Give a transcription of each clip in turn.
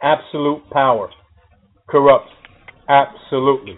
absolute power corrupts absolutely.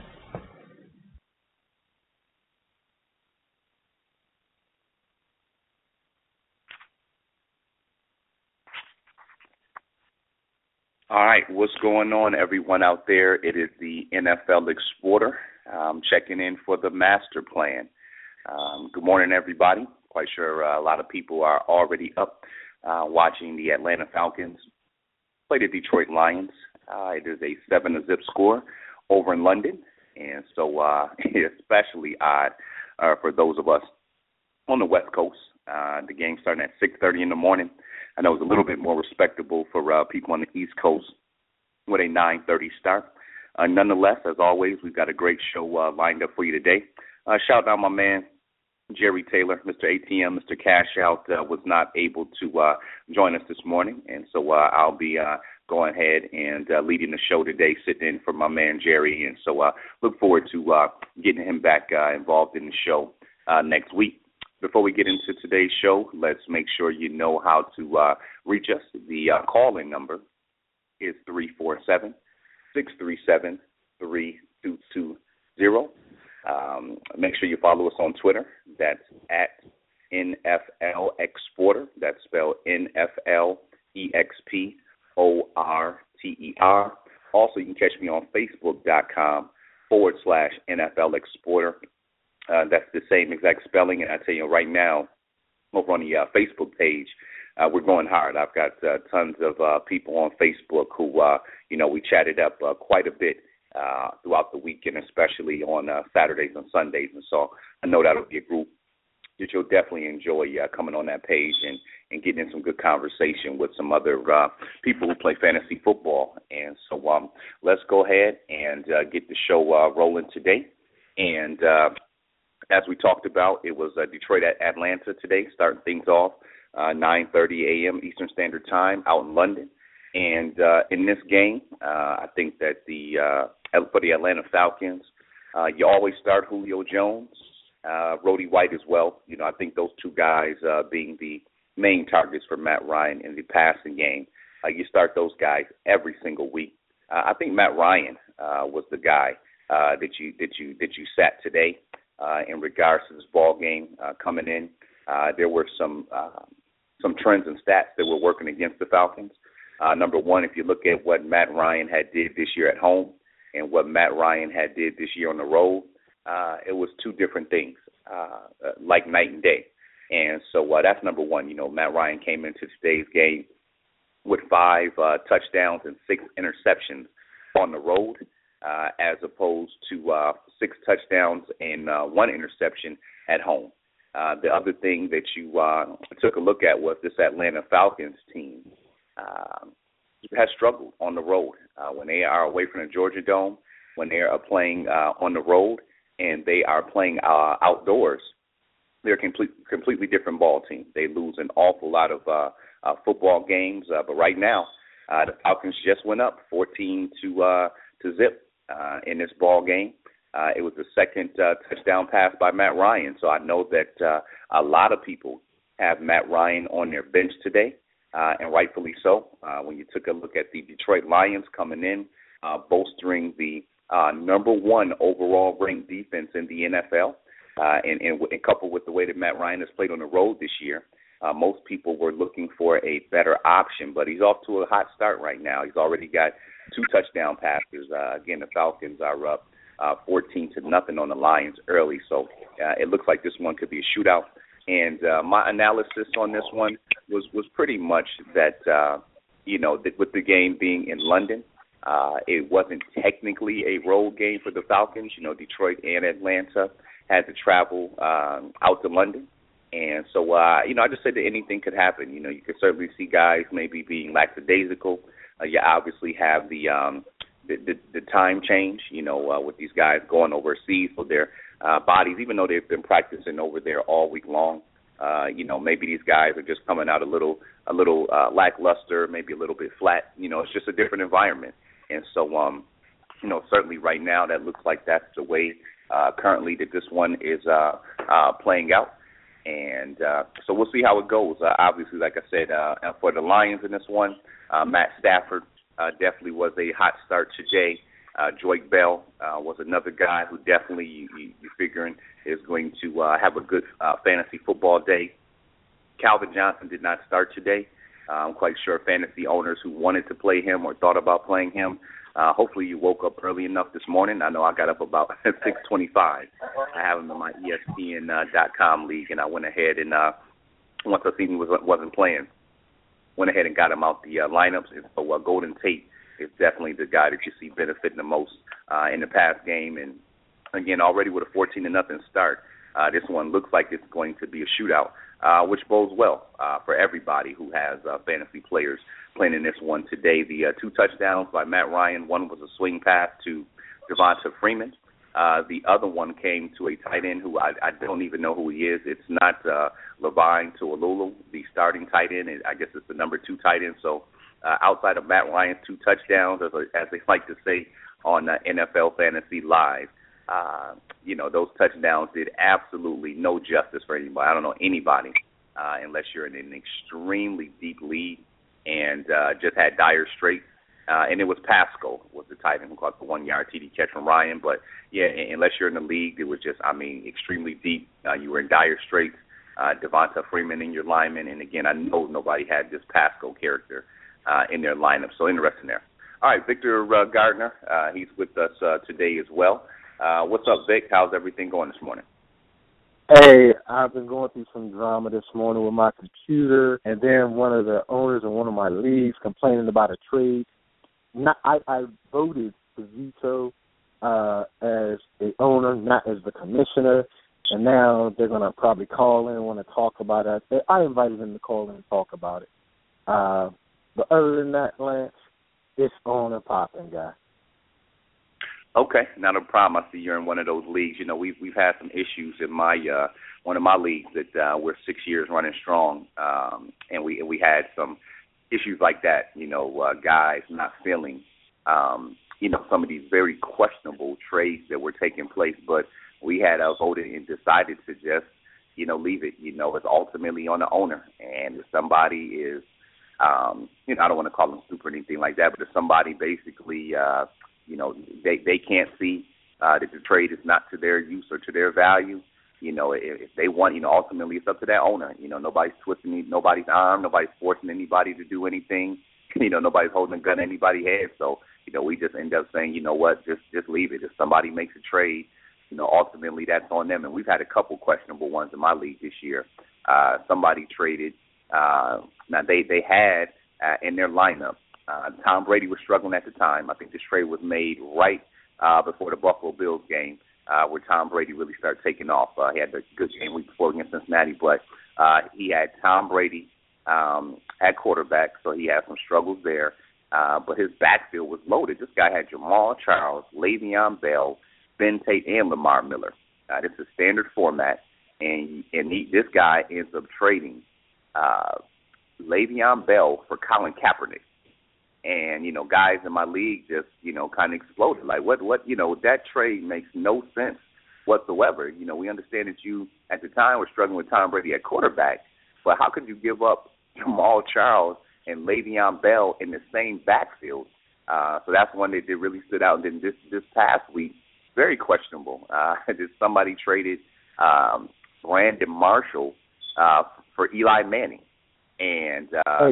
All right, what's going on, everyone out there? It is the NFL Explorer checking in for the master plan. Good morning, everybody. Quite sure a lot of people are already up watching the Atlanta Falcons play the Detroit Lions. It is a 7-0 score over in London, and so especially odd for those of us on the West Coast. The game starting at 6:30 in the morning. I know it's a little bit more respectable for people on the East Coast with a 9:30 start. Nonetheless, as always, we've got a great show lined up for you today. Shout out my man, Jerry Taylor, Mr. ATM, Mr. Cash Out, was not able to join us this morning, and so I'll be going ahead and leading the show today, sitting in for my man Jerry, and so look forward to getting him back involved in the show next week. Before we get into today's show, let's make sure you know how to reach us. The call-in number is 347-637-3220. Make sure you follow us on Twitter. That's at NFL Exporter. That's spelled NFLEXPORTER. Also, you can catch me on Facebook.com/NFL Exporter. That's the same exact spelling, and I tell you right now, over on the Facebook page, we're going hard. I've got tons of people on Facebook who, we chatted up quite a bit throughout the weekend, especially on Saturdays and Sundays, and so I know that'll be a group that you'll definitely enjoy coming on that page and getting in some good conversation with some other people who play fantasy football. And so let's go ahead and get the show rolling today. And as we talked about, it was Detroit at Atlanta today, starting things off 9:30 a.m. Eastern Standard Time out in London. And in this game, I think that for the Atlanta Falcons, you always start Julio Jones, Roddy White as well. I think those two guys being the main targets for Matt Ryan in the passing game. You start those guys every single week. I think Matt Ryan was the guy that you sat today. In regards to this ball game coming in, there were some trends and stats that were working against the Falcons. Number one, if you look at what Matt Ryan had did this year at home and what Matt Ryan had did this year on the road, it was two different things, like night and day. And so that's number one. Matt Ryan came into today's game with 5 touchdowns and 6 interceptions on the road, as opposed to 6 touchdowns and 1 interception at home. The other thing that you took a look at was this Atlanta Falcons team has struggled on the road when they are away from the Georgia Dome, when they are playing on the road, and they are playing outdoors. They're a completely different ball team. They lose an awful lot of football games, but right now the Falcons just went up 14 to zip in this ball game. It was the second touchdown pass by Matt Ryan, so I know that a lot of people have Matt Ryan on their bench today, and rightfully so. When you took a look at the Detroit Lions coming in, bolstering the number 1 overall ranked defense in the NFL, and coupled with the way that Matt Ryan has played on the road this year, most people were looking for a better option, but he's off to a hot start right now. He's already got 2 touchdown passes. Again, the Falcons are up 14-0 on the Lions early, so it looks like this one could be a shootout. And my analysis on this one was pretty much that, with the game being in London, it wasn't technically a road game for the Falcons. Detroit and Atlanta had to travel out to London. And so, I just said that anything could happen. You could certainly see guys maybe being lackadaisical. You obviously have the time change, with these guys going overseas, so their bodies, even though they've been practicing over there all week long, maybe these guys are just coming out a little lackluster, maybe a little bit flat. It's just a different environment. And so, certainly right now that looks like that's the way currently that this one is playing out. And so we'll see how it goes. Obviously, like I said, for the Lions in this one, Matt Stafford definitely was a hot start today. Joyke Bell was another guy who definitely you're figuring is going to have a good fantasy football day. Calvin Johnson did not start today. I'm quite sure fantasy owners who wanted to play him or thought about playing him, hopefully you woke up early enough this morning. I know I got up about 6:25. I have him in my ESPN.com league, and I went ahead and once I seen he wasn't playing, went ahead and got him out the lineups. And so Golden Tate is definitely the guy that you see benefiting the most in the past game. And, again, already with a 14-0 start, this one looks like it's going to be a shootout, which bodes well for everybody who has fantasy players playing in this one today. The 2 touchdowns by Matt Ryan, one was a swing pass to Devonta Freeman. The other one came to a tight end who I don't even know who he is. It's not Levine Toilolo, the starting tight end. I guess it's the number 2 tight end. So outside of Matt Ryan's 2 touchdowns, as they like to say on NFL Fantasy Live, those touchdowns did absolutely no justice for anybody. I don't know anybody, unless you're in an extremely deep lead and just had dire straits. And it was Pascal was the tight end who caught the 1-yard TD catch from Ryan. But, yeah, unless you're in the league, it was just, extremely deep. You were in dire straits. Devonta Freeman in your lineman. And, again, I know nobody had this Pascal character in their lineup. So interesting there. All right, Victor Gardner, he's with us today as well. What's up, Vic? How's everything going this morning? Hey, I've been going through some drama this morning with my computer, and then one of the owners in one of my leagues complaining about a trade. I voted to veto as the owner, not as the commissioner, and now they're going to probably call in and want to talk about it. I invited them to call in and talk about it. But other than that, Lance, it's on and popping, guy. Okay, not a problem. I see you're in one of those leagues. We've had some issues in my one of my leagues that we're 6 years running strong, and we had some issues like that. Guys not feeling, some of these very questionable trades that were taking place. But we had voted and decided to just, leave it. It's ultimately on the owner, and if somebody is, I don't want to call them stupid or anything like that, but if somebody basically they can't see that the trade is not to their use or to their value. If they want, ultimately it's up to that owner. Nobody's twisting nobody's arm, nobody's forcing anybody to do anything. Nobody's holding a gun to anybody's head. So, we just end up saying, just leave it. If somebody makes a trade, ultimately that's on them. And we've had a couple questionable ones in my league this year. Somebody traded. Now they had in their lineup. Tom Brady was struggling at the time. I think this trade was made right before the Buffalo Bills game, where Tom Brady really started taking off. He had a good game week before against Cincinnati, but he had Tom Brady at quarterback, so he had some struggles there. But his backfield was loaded. This guy had Jamal Charles, Le'Veon Bell, Ben Tate, and Lamar Miller. This is standard format, and this guy ends up trading Le'Veon Bell for Colin Kaepernick. And, guys in my league just, kind of exploded. Like, what, that trade makes no sense whatsoever. We understand that you, at the time, were struggling with Tom Brady at quarterback, but how could you give up Jamal Charles and Le'Veon Bell in the same backfield? So that's one that really stood out. And then this past week, very questionable. Somebody traded Brandon Marshall for Eli Manning. And,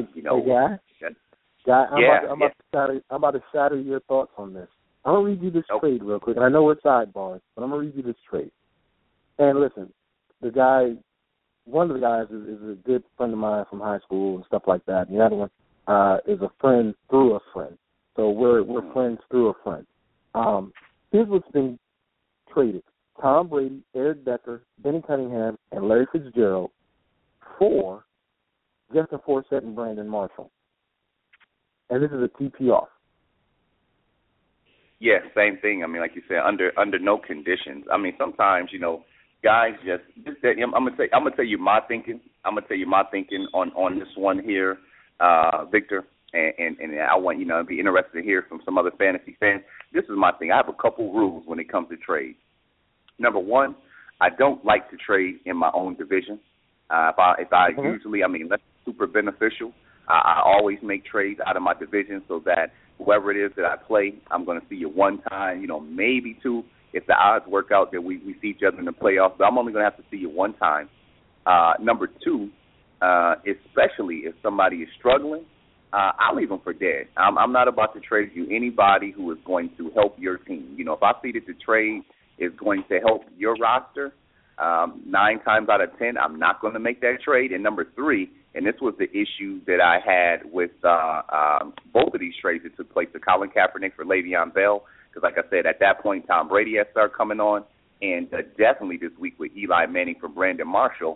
Guy, I'm about to shatter your thoughts on this. I'm going to read you this trade real quick. And I know it's sidebars, but I'm going to read you this trade. And listen, one of the guys is a good friend of mine from high school and stuff like that. And the other one is a friend through a friend. So we're friends through a friend. Here's what's been traded. Tom Brady, Eric Decker, Benny Cunningham, and Larry Fitzgerald for Justin Forsett and Brandon Marshall. And this is a TPR. Yeah, same thing. Like you said, under no conditions. Sometimes, guys I'm gonna tell you my thinking. I'm gonna tell you my thinking on this one here, Victor. And I want to be interested to hear from some other fantasy fans. This is my thing. I have a couple rules when it comes to trades. Number one, I don't like to trade in my own division. Usually, unless it's super beneficial, I always make trades out of my division so that whoever it is that I play, I'm going to see you one time, maybe two. If the odds work out that we see each other in the playoffs, but I'm only going to have to see you one time. Number two, especially if somebody is struggling, I'll leave them for dead. I'm not about to trade you anybody who is going to help your team. If I see that the trade is going to help your roster, 9 times out of 10, I'm not going to make that trade. And number three, and this was the issue that I had with both of these trades that took place, the Colin Kaepernick for Le'Veon Bell, because like I said, at that point, Tom Brady had started coming on, and definitely this week with Eli Manning for Brandon Marshall.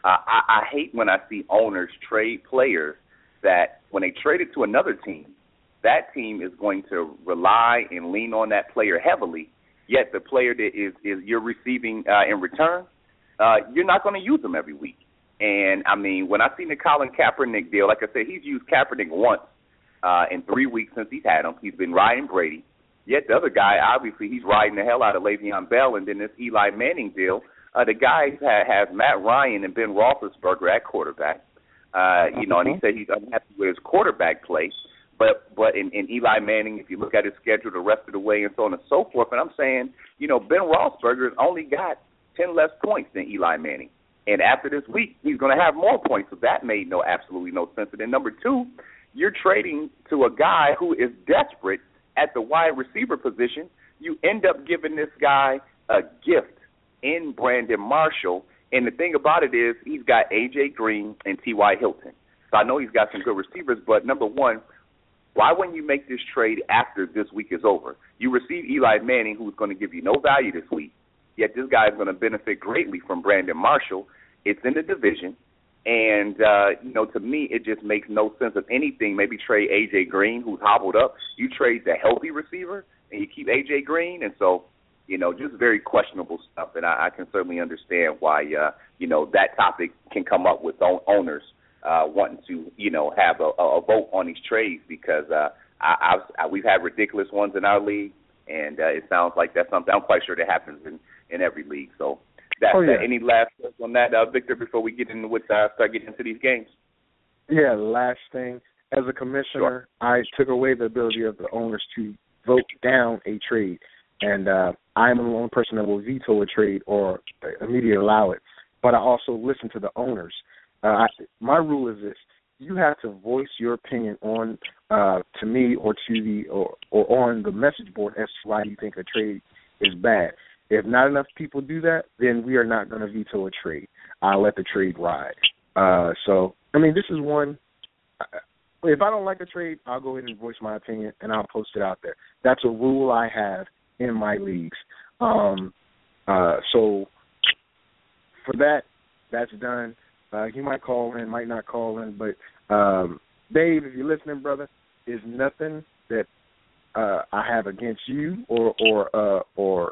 I hate when I see owners trade players that when they trade it to another team, that team is going to rely and lean on that player heavily, yet the player that is you're receiving in return, you're not going to use them every week. And, I mean, when I seen the Colin Kaepernick deal, like I said, he's used Kaepernick once in 3 weeks since he's had him. He's been riding Brady. Yet the other guy, obviously, he's riding the hell out of Le'Veon Bell. And then this Eli Manning deal, the guy has Matt Ryan and Ben Roethlisberger at quarterback. And he said he's unhappy with his quarterback play. But in Eli Manning, if you look at his schedule the rest of the way and so on and so forth, and I'm saying, Ben Roethlisberger has only got 10 less points than Eli Manning. And after this week, he's going to have more points. So that made absolutely no sense. And then number two, you're trading to a guy who is desperate at the wide receiver position. You end up giving this guy a gift in Brandon Marshall. And the thing about it is he's got A.J. Green and T.Y. Hilton. So I know he's got some good receivers, but number one, why wouldn't you make this trade after this week is over? You receive Eli Manning, who's going to give you no value this week, yet this guy is going to benefit greatly from Brandon Marshall. It's in the division, and, to me, it just makes no sense of anything. Maybe trade A.J. Green, who's hobbled up. You trade the healthy receiver, and you keep A.J. Green, and so, just very questionable stuff, and I can certainly understand why, that topic can come up with owners wanting to, have a vote on these trades because we've had ridiculous ones in our league, and it sounds like that's something I'm quite sure that happens in every league. So that's any last words on that, Victor, before we get into start getting into these games? Yeah, last thing. As a commissioner, sure. I took away the ability of the owners to vote down a trade, and I am the only person that will veto a trade or immediately allow it. But I also listen to the owners. My rule is this: you have to voice your opinion on to me or or on the message board as to why you think a trade is bad. If not enough people do that, then we are not going to veto a trade. I'll let the trade ride. This is one. If I don't like a trade, I'll go ahead and voice my opinion, and I'll post it out there. That's a rule I have in my leagues. So for that, that's done. He might call in, might not call in, but Dave, if you're listening, brother, is nothing that I have against you or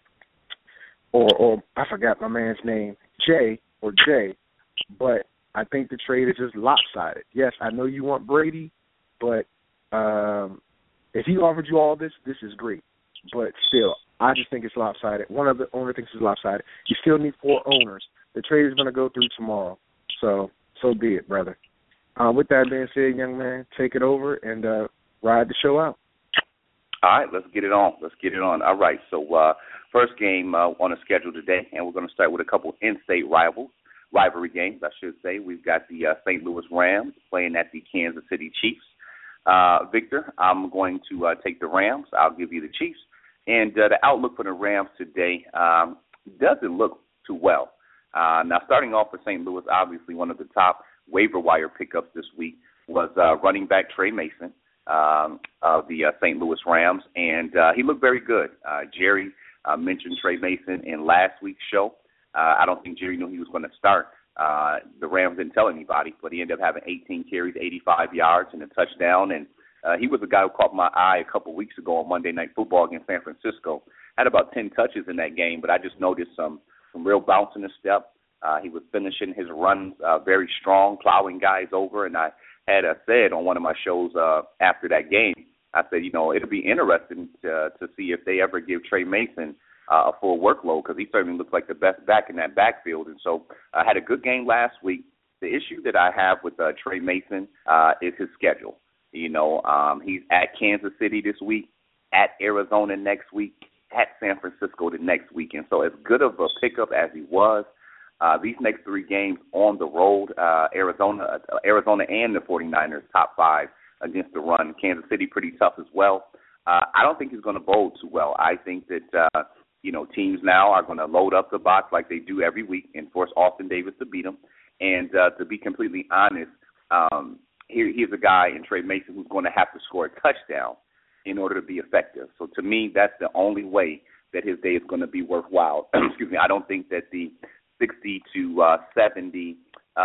I forgot my man's name, Jay, but I think the trade is just lopsided. Yes, I know you want Brady, but if he offered you all this is great. But still, I just think it's lopsided. One of the owner thinks it's lopsided. You still need 4 owners. The trade is going to go through tomorrow. So be it, brother. With that being said, young man, take it over and ride the show out. All right, let's get it on. All right, so first game on the schedule today, and we're going to start with a couple in-state rivalry games, I should say. We've got the St. Louis Rams playing at the Kansas City Chiefs. Victor, I'm going to take the Rams. I'll give you the Chiefs. And the outlook for the Rams today doesn't look too well. Now, starting off for St. Louis, obviously one of the top waiver wire pickups this week was running back Trey Mason of the St. Louis Rams, and he looked very good. Jerry mentioned Trey Mason in last week's show. I don't think Jerry knew he was going to start. The Rams didn't tell anybody, but he ended up having 18 carries, 85 yards, and a touchdown, and he was the guy who caught my eye a couple weeks ago on Monday Night Football against San Francisco. Had about 10 touches in that game, but I just noticed some real bounce in his step. He was finishing his runs very strong, plowing guys over, and I had said on one of my shows after that game, I said, it'll be interesting to see if they ever give Trey Mason a full workload because he certainly looks like the best back in that backfield. And so I had a good game last week. The issue that I have with Trey Mason is his schedule. He's at Kansas City this week, at Arizona next week, at San Francisco the next week. And so as good of a pickup as he was, these next 3 games on the road, Arizona and the 49ers, top 5 against the run. Kansas City pretty tough as well. I don't think he's going to bowl too well. I think that, teams now are going to load up the box like they do every week and force Austin Davis to beat them. And to be completely honest, here's a guy in Trey Mason who's going to have to score a touchdown in order to be effective. So to me, that's the only way that his day is going to be worthwhile. Excuse me. I don't think that the 60 to 70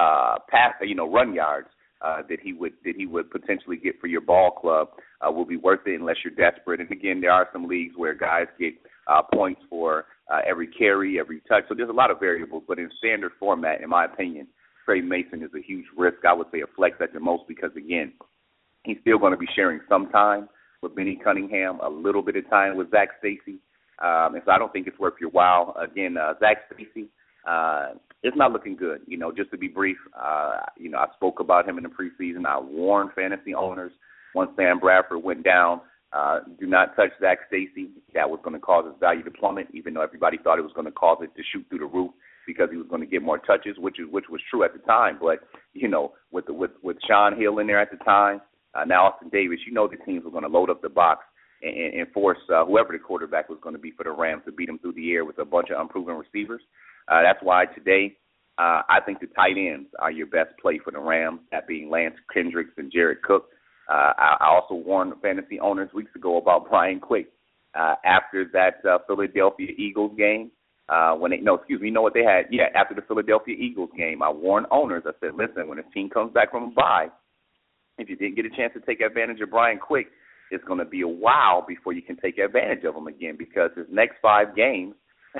run yards that he would potentially get for your ball club will be worth it unless you're desperate. And again, there are some leagues where guys get points for every carry, every touch. So there's a lot of variables. But in standard format, in my opinion, Trey Mason is a huge risk. I would say a flex at the most because, again, he's still going to be sharing some time with Benny Cunningham, a little bit of time with Zach Stacy. And so I don't think it's worth your while. Again, Zach Stacy, it's not looking good. Just to be brief, I spoke about him in the preseason. I warned fantasy owners once Sam Bradford went down, do not touch Zach Stacy. That was going to cause his value to plummet, even though everybody thought it was going to cause it to shoot through the roof because he was going to get more touches, which was true at the time. But, with Sean Hill in there at the time, now Austin Davis, the teams were going to load up the box and force whoever the quarterback was going to be for the Rams to beat them through the air with a bunch of unproven receivers. That's why today I think the tight ends are your best play for the Rams, that being Lance Kendricks and Jared Cook. I also warned fantasy owners weeks ago about Brian Quick after that Philadelphia Eagles game. After the Philadelphia Eagles game, I warned owners. I said, listen, when a team comes back from a bye, if you didn't get a chance to take advantage of Brian Quick, it's going to be a while before you can take advantage of him again because his next 5 games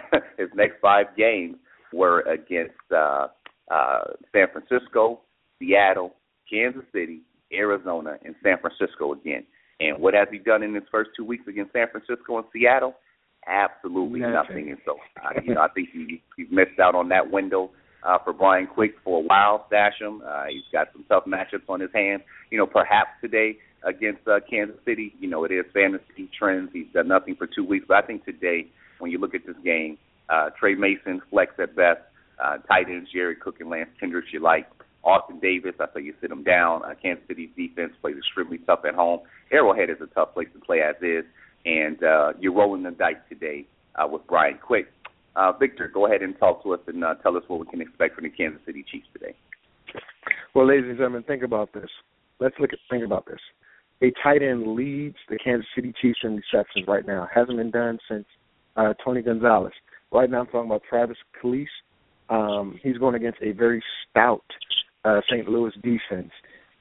were against San Francisco, Seattle, Kansas City, Arizona, and San Francisco again. And what has he done in his first 2 weeks against San Francisco and Seattle? Absolutely nothing. And so, I think he's missed out on that window for Brian Quick for a while. Stash him. He's got some tough matchups on his hands. Perhaps today against Kansas City, it is fantasy trends. He's done nothing for 2 weeks. But I think today, when you look at this game, Trey Mason, flex at best. Tight ends, Jared Cook and Lance Kendricks, you like. Austin Davis, I say you sit him down. Kansas City's defense plays extremely tough at home. Arrowhead is a tough place to play as is. And you're rolling the dice today with Brian Quick. Victor, go ahead and talk to us and tell us what we can expect from the Kansas City Chiefs today. Well, ladies and gentlemen, think about this. Think about this. A tight end leads the Kansas City Chiefs in receptions right now. Hasn't been done since Tony Gonzalez. Right now I'm talking about Travis Kelce. He's going against a very stout St. Louis defense.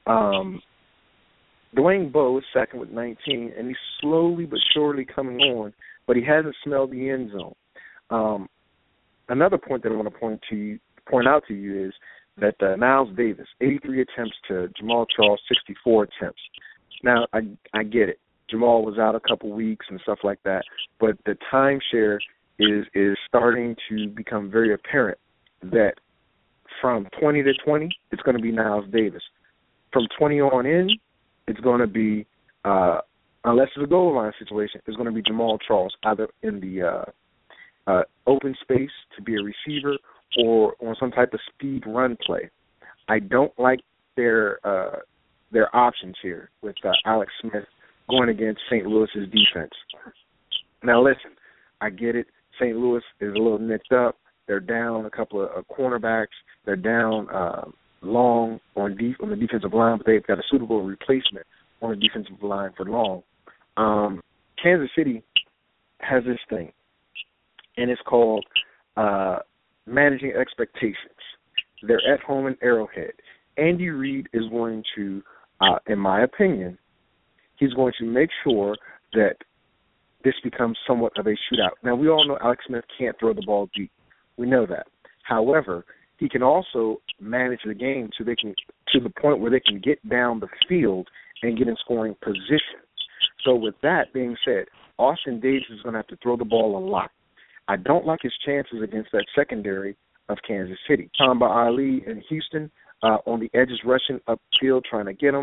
Dwayne Bowe is second with 19, and he's slowly but surely coming on, but he hasn't smelled the end zone. Another point that I want to point out to you is that Niles Davis, 83 attempts to Jamal Charles, 64 attempts. Now, I get it. Jamal was out a couple weeks and stuff like that, but the timeshare is starting to become very apparent that from 20 to 20, it's going to be Niles Davis. From 20 on in, it's going to be, unless it's a goal line situation, it's going to be Jamal Charles, either in the open space to be a receiver or on some type of speed run play. I don't like their options here with Alex Smith going against St. Louis's defense. Now, listen, I get it. St. Louis is a little nicked up. They're down a couple of cornerbacks. They're down Long on the defensive line, but they've got a suitable replacement on the defensive line for Long. Kansas City has this thing, and it's called managing expectations. They're at home in Arrowhead. Andy Reid is going to, in my opinion, he's going to make sure that this becomes somewhat of a shootout. Now, we all know Alex Smith can't throw the ball deep. We know that. However, he can also manage the game to the point where they can get down the field and get in scoring positions. So with that being said, Austin Davis is going to have to throw the ball a lot. I don't like his chances against that secondary of Kansas City. Tamba Ali in Houston on the edges rushing upfield trying to get him.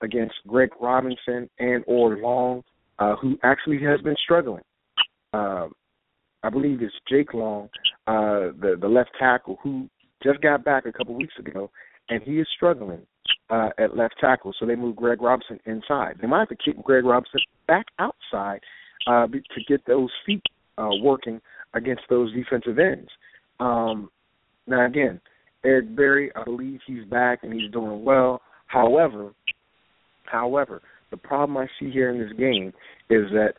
against Greg Robinson and or Long, who actually has been struggling. I believe it's Jake Long, the left tackle, who just got back a couple weeks ago, and he is struggling at left tackle. So they moved Greg Robinson inside. They might have to kick Greg Robinson back outside to get those feet working against those defensive ends. Now, again, Eric Berry, I believe he's back and he's doing well. However, the problem I see here in this game is that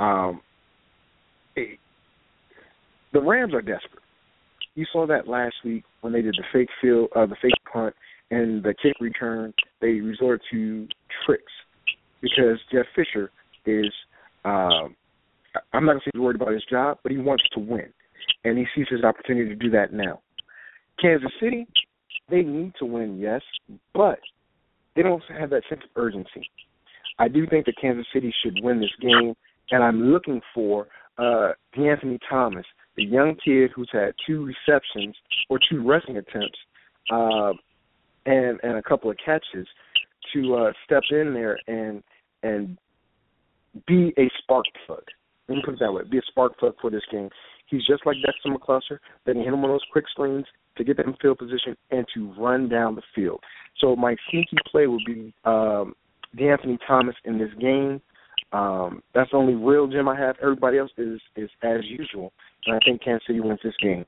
the Rams are desperate. You saw that last week when they did the fake punt, and the kick return. They resort to tricks because Jeff Fisher is. I'm not going to say he's worried about his job, but he wants to win, and he sees his opportunity to do that now. Kansas City, they need to win, yes, but they don't have that sense of urgency. I do think that Kansas City should win this game, and I'm looking for DeAnthony Thomas, the young kid who's had 2 receptions or 2 rushing attempts and a couple of catches to step in there and be a spark plug. Let me put it that way, be a spark plug for this game. He's just like Dexter McCluster. They can hit him on those quick screens to get them in field position and to run down the field. So my sneaky play would be DeAnthony Thomas in this game. That's the only real gem I have. Everybody else is as usual. And I think Kansas City wins this game.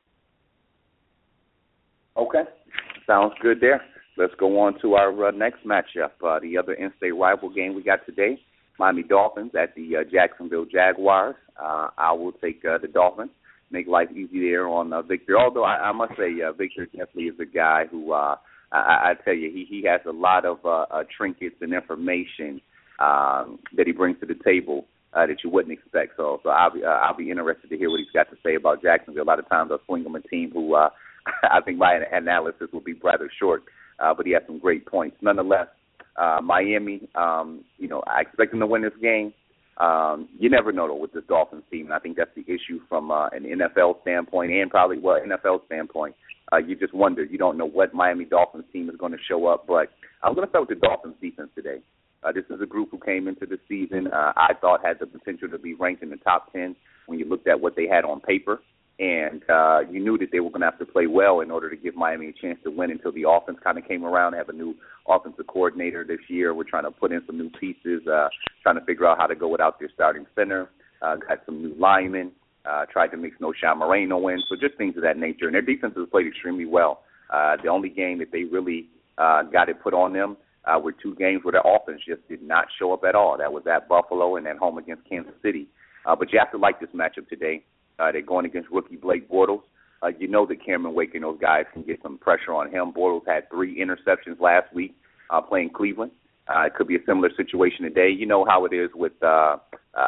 Okay. Sounds good there. Let's go on to our next matchup, the other in-state rival game we got today. Miami Dolphins at the Jacksonville Jaguars. I will take the Dolphins, make life easy there on Victor. Although I must say Victor definitely is a guy who, I tell you, he has a lot of trinkets and information that he brings to the table that you wouldn't expect. So I'll be interested to hear what he's got to say about Jacksonville. A lot of times I swing him a team who I think my analysis will be rather short, but he has some great points. Nonetheless, Miami, I expect them to win this game. You never know, though, with this Dolphins team, and I think that's the issue from an NFL standpoint and probably, NFL standpoint. You just wonder. You don't know what Miami Dolphins team is going to show up, but I'm going to start with the Dolphins defense today. This is a group who came into the season I thought had the potential to be ranked in the top 10 when you looked at what they had on paper. And you knew that they were going to have to play well in order to give Miami a chance to win until the offense kind of came around. They have a new offensive coordinator this year. We're trying to put in some new pieces, trying to figure out how to go without their starting center. Got some new linemen, tried to mix Noshawn Moreno in, so just things of that nature. And their defense has played extremely well. The only game that they really got it put on them were 2 games where their offense just did not show up at all. That was at Buffalo and at home against Kansas City. But you have to like this matchup today. They're going against rookie Blake Bortles. You know that Cameron Wake and those guys can get some pressure on him. Bortles had 3 interceptions last week playing Cleveland. It could be a similar situation today. You know how it is with the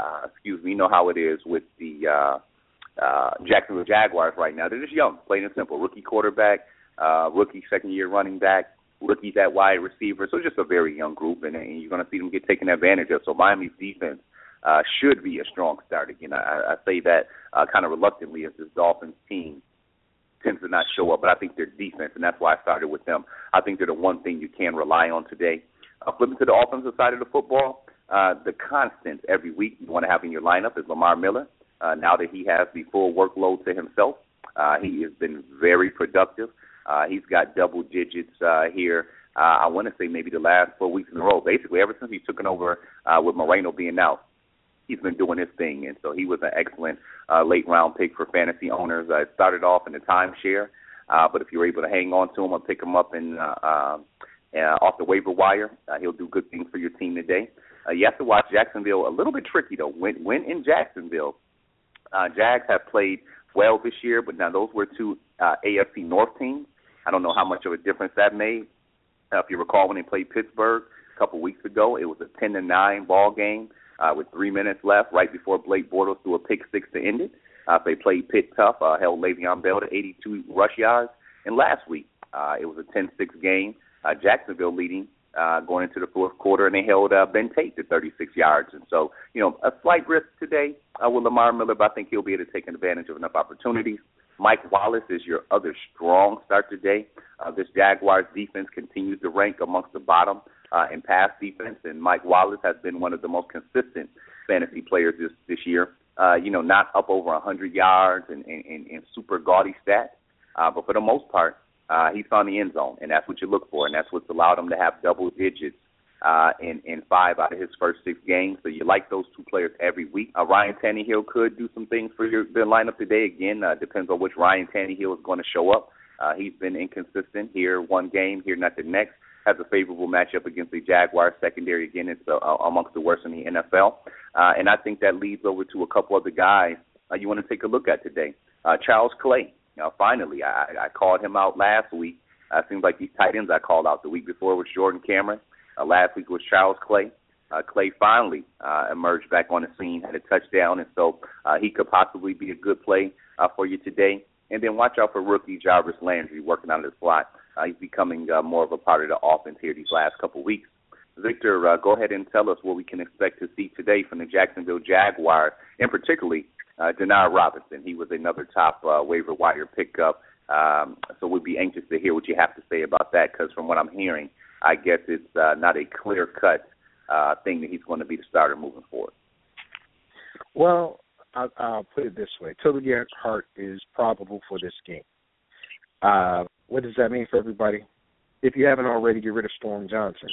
Jacksonville Jaguars right now. They're just young, plain and simple. Rookie quarterback, rookie second-year running back, rookies at wide receiver. So it's just a very young group, and you're going to see them get taken advantage of. So Miami's defense should be a strong start. Again, I say that kind of reluctantly as this Dolphins team tends to not show up, but I think their defense, and that's why I started with them, I think they're the one thing you can rely on today. Flipping to the offensive side of the football, the constant every week you want to have in your lineup is Lamar Miller. Now that he has the full workload to himself, he has been very productive. He's got double digits here. I want to say maybe the last 4 weeks in a row. Basically, ever since he's taken over with Moreno being out, he's been doing his thing. And so he was an excellent late-round pick for fantasy owners. It started off in the timeshare, but if you're able to hang on to him or pick him up off the waiver wire, he'll do good things for your team today. You have to watch Jacksonville a little bit tricky, though. When in Jacksonville, Jags have played well this year, but now those were 2 AFC North teams. I don't know how much of a difference that made. If you recall when they played Pittsburgh a couple weeks ago, it was a 10-9 ball game with 3 minutes left right before Blake Bortles threw a pick 6 to end it. They played Pitt tough, held Le'Veon Bell to 82 rush yards. And last week, it was a 10-6 game, Jacksonville leading going into the fourth quarter, and they held Ben Tate to 36 yards. And so, a slight risk today with Lamar Miller, but I think he'll be able to take advantage of enough opportunities. Mike Wallace is your other strong start today. This Jaguars defense continues to rank amongst the bottom in pass defense, and Mike Wallace has been one of the most consistent fantasy players this year. Not up over 100 yards and super gaudy stats, but for the most part, he's found the end zone, and that's what you look for, and that's what's allowed him to have double digits in 5 out of his first 6 games. So you like those 2 players every week. Ryan Tannehill could do some things for the lineup today. Again, depends on which Ryan Tannehill is going to show up. He's been inconsistent here one game, here not the next. Has a favorable matchup against the Jaguars secondary. Again, it's amongst the worst in the NFL. And I think that leads over to a couple other guys you want to take a look at today. Charles Clay. Finally, I called him out last week. Seems like these tight ends I called out the week before was Jordan Cameron. Last week was Charles Clay. Clay finally emerged back on the scene, had a touchdown, and so he could possibly be a good play for you today. And then watch out for rookie Jarvis Landry working out of the slot. He's becoming more of a part of the offense here these last couple weeks. Victor, go ahead and tell us what we can expect to see today from the Jacksonville Jaguars, and particularly Denard Robinson. He was another top waiver wire pickup, so we'd be anxious to hear what you have to say about that, because from what I'm hearing, I guess it's not a clear-cut thing that he's going to be the starter moving forward. Well, I'll put it this way. Toby Gerhart is probable for this game. What does that mean for everybody? If you haven't already, get rid of Storm Johnson.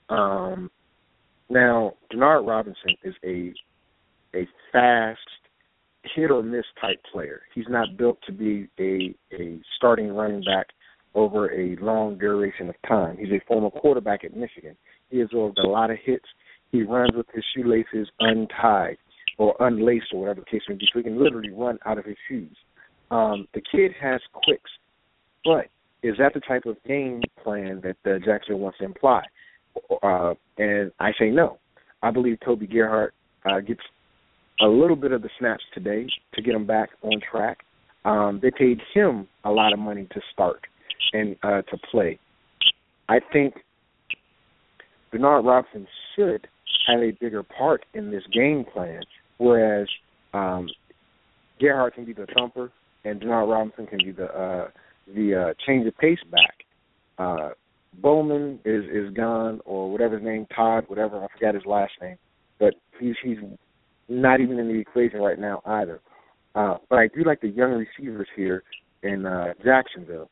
Now, Denard Robinson is a fast, hit-or-miss type player. He's not built to be a starting running back over a long duration of time. He's a former quarterback at Michigan. He absorbed a lot of hits. He runs with his shoelaces untied or unlaced or whatever the case may be, so he can literally run out of his shoes. The kid has quicks, but is that the type of game plan that Jacksonville wants to imply? And I say no. I believe Toby Gerhart gets a little bit of the snaps today to get him back on track. They paid him a lot of money to start and to play. I think Denard Robinson should have a bigger part in this game plan, whereas Gerhart can be the thumper and Denard Robinson can be the change of pace back. Bowman is gone, or whatever his name, Todd, whatever, I forgot his last name, but he's not even in the equation right now either. But I do like the young receivers here in Jacksonville.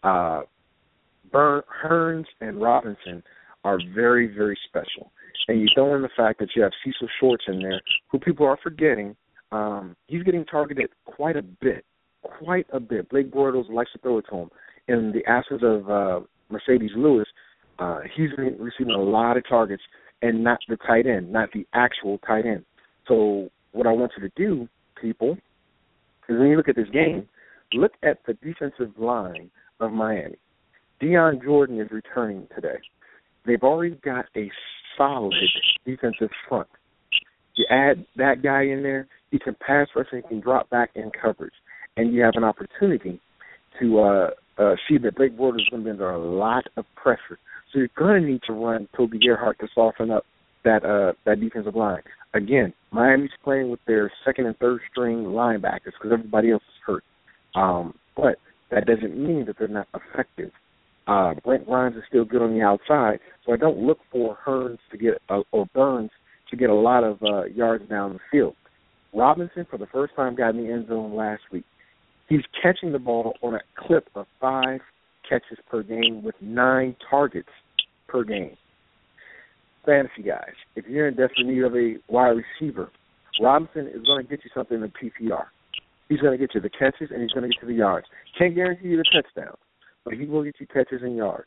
Hearns and Robinson are very, very special. And you throw in the fact that you have Cecil Shorts in there, who people are forgetting. He's getting targeted quite a bit. Blake Bortles likes to throw it to him. In the absence of Mercedes Lewis, he's been receiving a lot of targets, and not the tight end, not the actual tight end. So what I want you to do, people, is when you look at this game, look at the defensive line of Miami. Deion Jordan is returning today. They've already got a solid defensive front. You add that guy in there, he can pass rush and can drop back in coverage. And you have an opportunity to see that Blake Bortles is going to be under a lot of pressure. So you're going to need to run Toby Gerhart to soften up that defensive line. Again, Miami's playing with their second and third string linebackers because everybody else is hurt. But that doesn't mean that they're not effective. Brent Grimes is still good on the outside, so I don't look for Hearns to get or Burns to get a lot of yards down the field. Robinson, for the first time, got in the end zone last week. He's catching the ball on a clip of 5 catches per game with 9 targets per game. Fantasy guys, if you're in desperate need of a wide receiver, Robinson is going to get you something in PPR. He's going to get you the catches and he's going to get you the yards. Can't guarantee you the touchdowns, but he will get you catches and yards.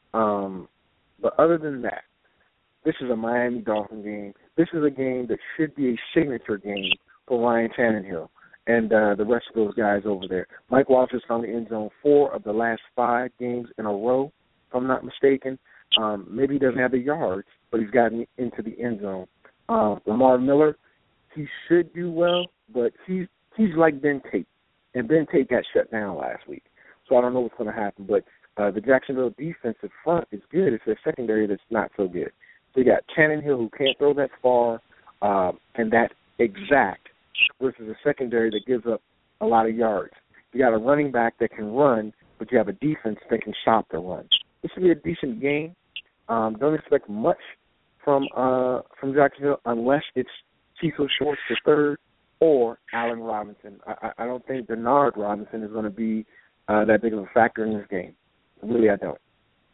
But other than that, this is a Miami Dolphin game. This is a game that should be a signature game for Ryan Tannehill and the rest of those guys over there. Mike Wallace has found the end zone 4 of the last 5 games in a row, if I'm not mistaken. Maybe he doesn't have the yards, but he's gotten into the end zone. Lamar Miller, he should do well, but he's like Ben Tate, and Ben Tate got shut down last week. So I don't know what's going to happen, but the Jacksonville defensive front is good. It's their secondary that's not so good. So you got Tannehill, who can't throw that far and that exact, versus a secondary that gives up a lot of yards. You got a running back that can run, but you have a defense that can stop the run. This will be a decent game. Don't expect much from Jacksonville unless it's Cecil Shorts the third or Allen Robinson. I don't think Bernard Robinson is going to be that big of a factor in this game. Really, I don't.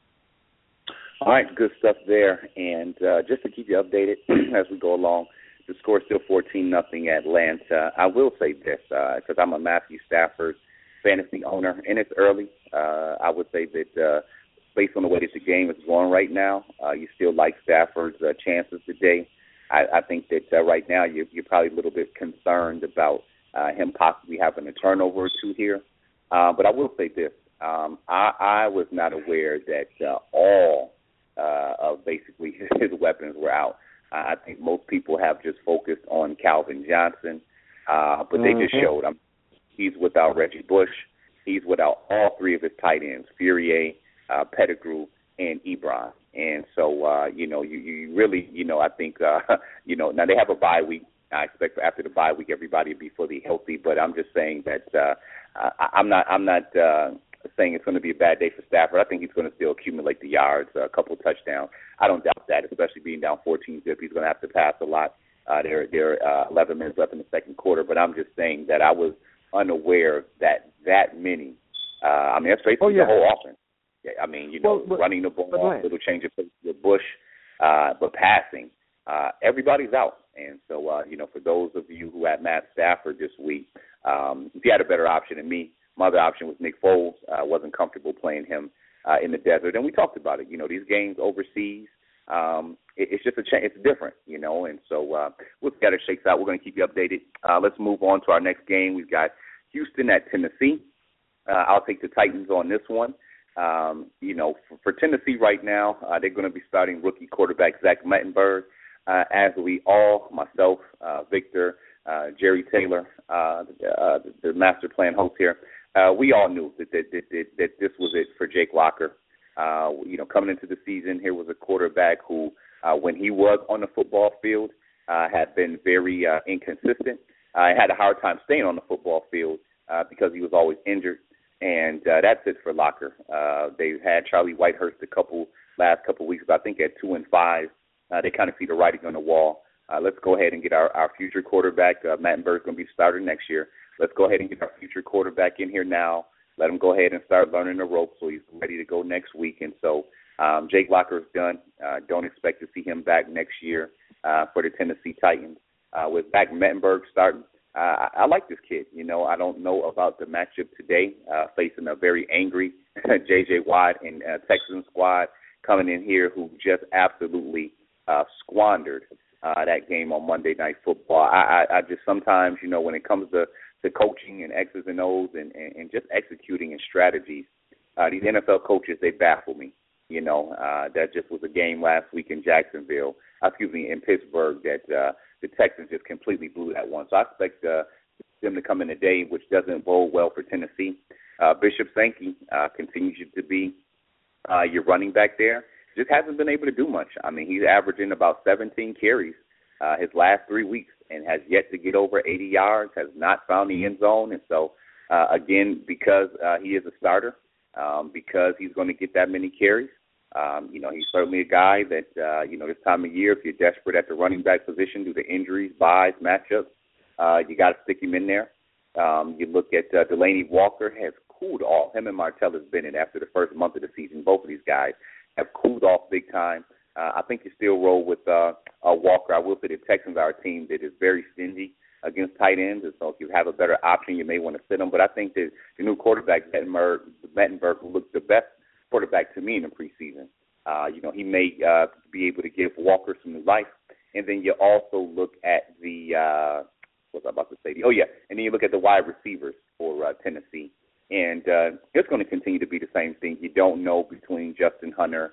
All right, good stuff there. And just to keep you updated as we go along, the score is still 14-0 Atlanta. I will say this, because I'm a Matthew Stafford fantasy owner, and it's early. I would say that based on the way that the game is going right now, you still like Stafford's chances today. I think that right now you're probably a little bit concerned about him possibly having a turnover or two here. But I will say this. I was not aware that all of basically his weapons were out. I think most people have just focused on Calvin Johnson, but they just showed him. He's without Reggie Bush. He's without all three of his tight ends, Fourier, Pettigrew, and Ebron. And so, you really, I think, now they have a bye week. I expect after the bye week everybody will be fully healthy. But I'm just saying that I'm not saying it's going to be a bad day for Stafford. I think he's going to still accumulate the yards, a couple of touchdowns. I don't doubt that, especially being down 14-0. He's going to have to pass a lot. There are 11 minutes left in the second quarter. But I'm just saying that I was unaware that many. That's basically the whole offense. Yeah, running the ball, a little change of pace with Bush, but passing, everybody's out. And so, for those of you who had Matt Stafford this week, if you had a better option than me, my other option was Nick Foles. I wasn't comfortable playing him in the desert. And we talked about it. These games overseas, it's just it's different, And so we'll see how it shakes out. We're going to keep you updated. Let's move on to our next game. We've got Houston at Tennessee. I'll take the Titans on this one. For Tennessee right now, they're going to be starting rookie quarterback Zach Mettenberg. As we all, myself, Victor, Jerry Taylor, the master plan host here, we all knew that this was it for Jake Locker. Coming into the season, here was a quarterback who, when he was on the football field, had been very inconsistent. Had a hard time staying on the football field because he was always injured. And that's it for Locker. They've had Charlie Whitehurst last couple weeks, but I think at 2-5, they kind of see the writing on the wall. Let's go ahead and get our future quarterback. Mattenberg's going to be starter next year. Let's go ahead and get our future quarterback in here now. Let him go ahead and start learning the ropes so he's ready to go next week. And so Jake Locker is done. Don't expect to see him back next year for the Tennessee Titans. With Zach Mettenberg starting, I like this kid. I don't know about the matchup today, facing a very angry J.J. Watt and Texans squad coming in here who just absolutely squandered that game on Monday Night Football. I just sometimes, when it comes to coaching and X's and O's and just executing and strategies, these NFL coaches, they baffle me. That just was a game last week in in Pittsburgh that the Texans just completely blew that one. So I expect them to come in today, which doesn't bode well for Tennessee. Bishop Sankey continues to be your running back there. Just hasn't been able to do much. He's averaging about 17 carries his last 3 weeks and has yet to get over 80 yards, has not found the end zone. And so, again, because he is a starter, because he's going to get that many carries, he's certainly a guy that, this time of year, if you're desperate at the running back position due to injuries, buys, matchups, you got to stick him in there. You look at Delaney Walker has cooled off. Him and Martellus Bennett after the first month of the season, both of these guys have cooled off big time. I think you still roll with Walker. I will say the Texans are a team that is very stingy against tight ends, and so if you have a better option, you may want to sit him. But I think that the new quarterback, Mettenberg, will look the best quarterback to me in the preseason. He may be able to give Walker some new life. And then you also look at and then you look at the wide receivers for Tennessee. And it's going to continue to be the same thing. You don't know between Justin Hunter,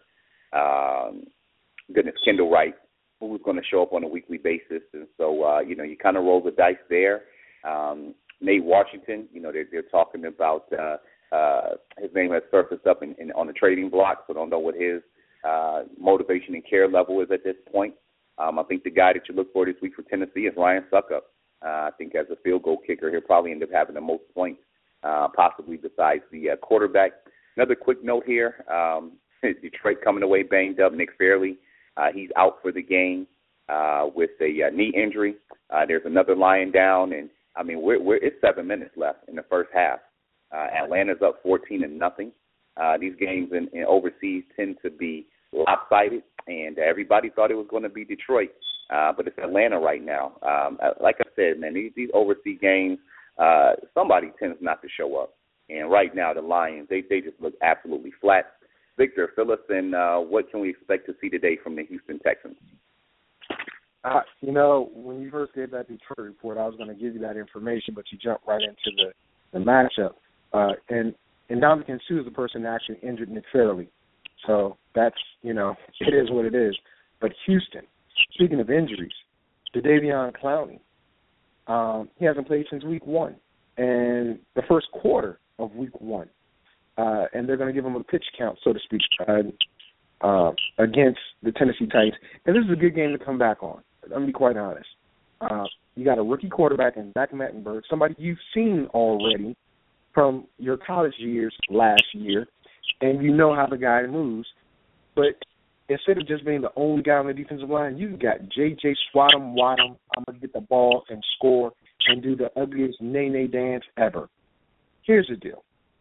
Kendall Wright, who's going to show up on a weekly basis. And so, you kind of roll the dice there. Nate Washington, they're talking about his name has surfaced up on the trading block, so don't know what his motivation and care level is at this point. I think the guy that you look for this week for Tennessee is Ryan Suckup. I think as a field goal kicker, he'll probably end up having the most points, possibly besides the quarterback. Another quick note here, Detroit coming away banged up. Nick Fairley, he's out for the game with a knee injury. There's another Lion down, and I mean, it's 7 minutes left in the first half. Atlanta's up 14-0. These games in overseas tend to be lopsided, and everybody thought it was going to be Detroit, but it's Atlanta right now. Like I said, man, these overseas games, somebody tends not to show up. And right now, the Lions, they just look absolutely flat. Victor, fill us in. What can we expect to see today from the Houston Texans? When you first gave that Detroit report, I was going to give you that information, but you jumped right into the matchup. And Ndamukong Suh is the person that actually injured Nick Fairley. So that's, it is what it is. But Houston, speaking of injuries, Jadeveon Clowney, he hasn't played since week 1 and the first quarter of week 1. And they're going to give him a pitch count, so to speak, against the Tennessee Titans. And this is a good game to come back on. I'm going to be quite honest. You got a rookie quarterback in Zach Mettenberg, somebody you've seen already from your college years last year, and you know how the guy moves. But instead of just being the only guy on the defensive line, you got J.J. Wadham. I'm going to get the ball and score and do the ugliest nay-nay dance ever. Here's the deal.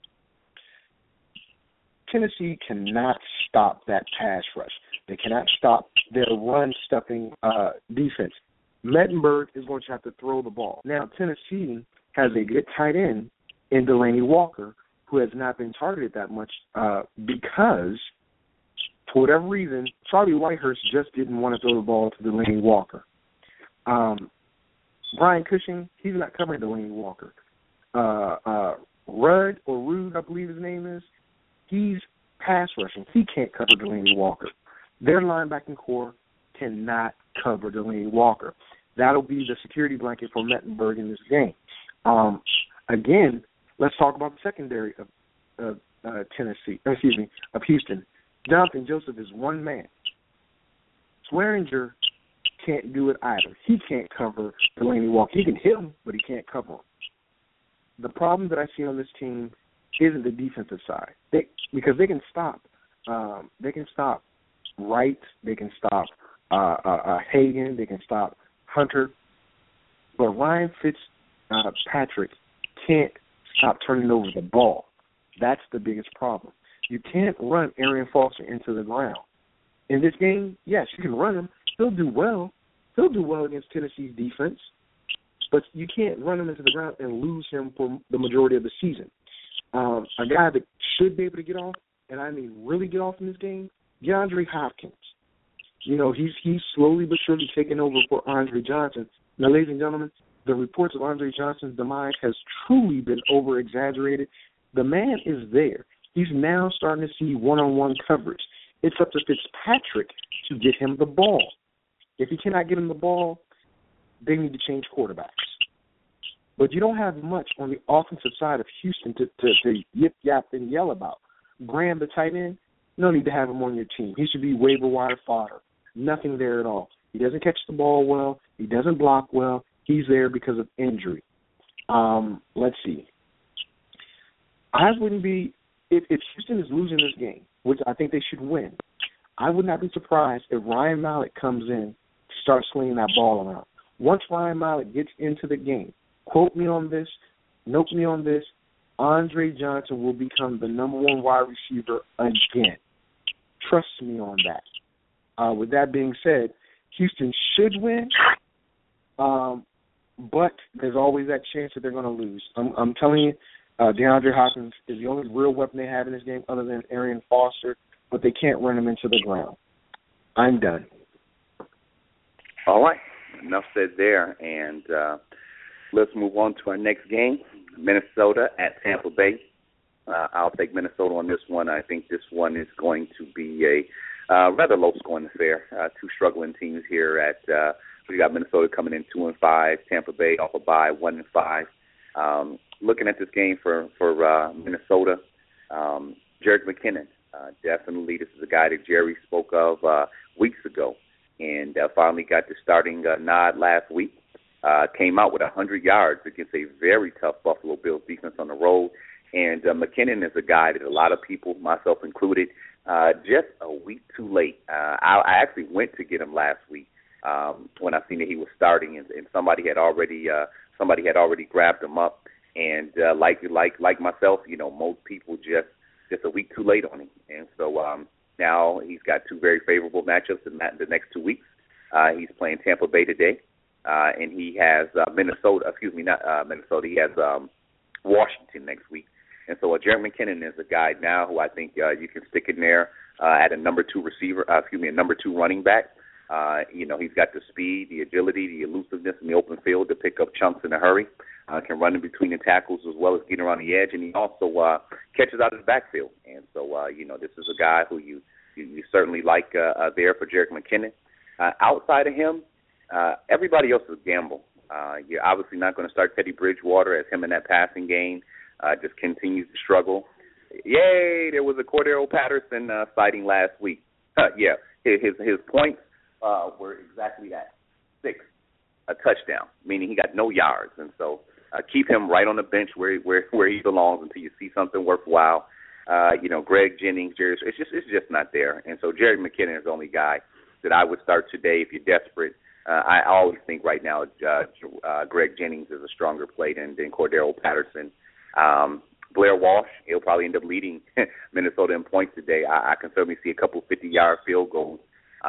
Tennessee cannot stop that pass rush. They cannot stop their run-stuffing defense. Mettenberg is going to have to throw the ball. Now, Tennessee has a good tight end in Delaney Walker, who has not been targeted that much because, for whatever reason, Charlie Whitehurst just didn't want to throw the ball to Delaney Walker. Brian Cushing, he's not covering Delaney Walker. Rudd, I believe his name is, he's pass rushing. He can't cover Delaney Walker. Their linebacking core cannot cover Delaney Walker. That'll be the security blanket for Mettenberg in this game. Again, let's talk about the secondary of Houston. Jonathan Joseph is one man. Swearinger can't do it either. He can't cover Delaney Walker. He can hit him, but he can't cover him. The problem that I see on this team isn't the defensive side. Because they can stop. They can stop Wright. They can stop Hagan. They can stop Hunter. But Ryan Fitzpatrick can't stop turning over the ball. That's the biggest problem. You can't run Arian Foster into the ground. In this game, yes, you can run him. He'll do well. He'll do well against Tennessee's defense. But you can't run him into the ground and lose him for the majority of the season. A guy that should be able to get off, and I mean really get off in this game, DeAndre Hopkins. He's slowly but surely taking over for Andre Johnson. Now, ladies and gentlemen, the reports of Andre Johnson's demise has truly been over-exaggerated. The man is there. He's now starting to see one-on-one coverage. It's up to Fitzpatrick to get him the ball. If he cannot get him the ball, they need to change quarterbacks. But you don't have much on the offensive side of Houston to yip, yap, and yell about. Graham, the tight end, no need to have him on your team. He should be waiver wire fodder. Nothing there at all. He doesn't catch the ball well. He doesn't block well. He's there because of injury. Let's see. I wouldn't be if Houston is losing this game, which I think they should win, I would not be surprised if Ryan Mallett comes in to start slinging that ball around. Once Ryan Mallett gets into the game, quote me on this, note me on this, Andre Johnson will become the number one wide receiver again. Trust me on that. With that being said, Houston should win, but there's always that chance that they're going to lose. I'm telling you, DeAndre Hopkins is the only real weapon they have in this game other than Arian Foster, but they can't run him into the ground. I'm done. All right. Enough said there. And let's move on to our next game, Minnesota at Tampa Bay. I'll take Minnesota on this one. I think this one is going to be a rather low-scoring affair. Two struggling teams here we got Minnesota coming in 2-5, Tampa Bay off a bye 1-5. Looking at this game for Minnesota, Jerick McKinnon, definitely this is a guy that Jerry spoke of weeks ago, and finally got the starting nod last week. Came out with 100 yards against a very tough Buffalo Bills defense on the road. And McKinnon is a guy that a lot of people, myself included, just a week too late. I actually went to get him last week when I seen that he was starting, and somebody had already grabbed him up. And like myself, most people just a week too late on him. And so now he's got two very favorable matchups in the next 2 weeks. He's playing Tampa Bay today, and he has Minnesota. Excuse me, not Minnesota. He has Washington next week. And so Jerick McKinnon is a guy now who I think you can stick in there at a number 2 a number 2 running back. He's got the speed, the agility, the elusiveness in the open field to pick up chunks in a hurry. Can run in between the tackles as well as get around the edge, and he also catches out of the backfield. And so, this is a guy who you certainly like there for Jerick McKinnon. Outside of him, everybody else is a gamble. You're obviously not going to start Teddy Bridgewater, as him in that passing game just continues to struggle. Yay, there was a Cordero Patterson sighting last week. Yeah, his points were exactly that, 6, a touchdown, meaning he got no yards. And so keep him right on the bench where he belongs until you see something worthwhile. Greg Jennings, it's just not there. And so Jerick McKinnon is the only guy that I would start today if you're desperate. I always think right now Greg Jennings is a stronger play than Cordero Patterson. Blair Walsh, he'll probably end up leading Minnesota in points today. I can certainly see a couple 50-yard field goals,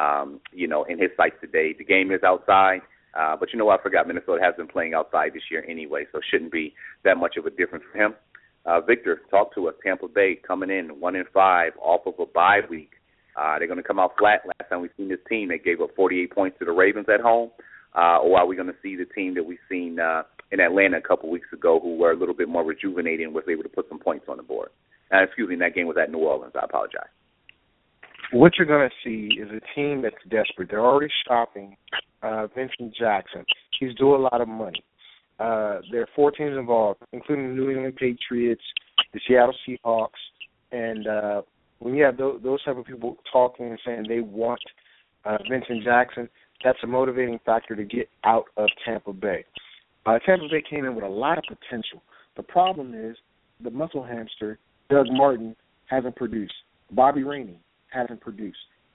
in his sights today. The game is outside, but I forgot Minnesota has been playing outside this year anyway, so it shouldn't be that much of a difference for him. Victor, talk to us. Tampa Bay coming in 1-5 off of a bye week. They're going to come out flat. Last time we seen this team, they gave up 48 points to the Ravens at home. Or are we going to see the team that we've seen in Atlanta a couple weeks ago, who were a little bit more rejuvenated and was able to put some points on the board? That game was at New Orleans. I apologize. What you're going to see is a team that's desperate. They're already shopping Vincent Jackson. He's due a lot of money. There are 4 teams involved, including the New England Patriots, the Seattle Seahawks, and when you have those type of people talking and saying they want Vincent Jackson, that's a motivating factor to get out of Tampa Bay. Tampa Bay came in with a lot of potential. The problem is the muscle hamster, Doug Martin, hasn't produced. Bobby Rainey hasn't produced.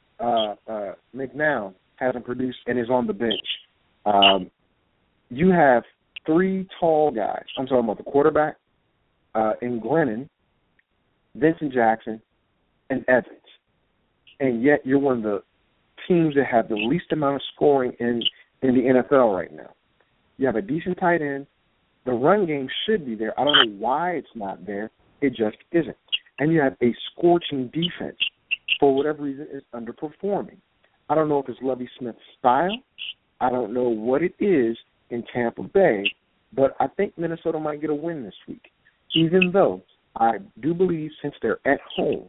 McNown hasn't produced and is on the bench. You have 3 tall guys. I'm talking about the quarterback, in Glennon, Vincent Jackson, and Evans. And yet you're one of the teams that have the least amount of scoring in the NFL right now. You have a decent tight end. The run game should be there. I don't know why it's not there. It just isn't. And you have a scorching defense. For whatever reason, is underperforming. I don't know if it's Lovie Smith's style. I don't know what it is in Tampa Bay, but I think Minnesota might get a win this week, even though I do believe since they're at home,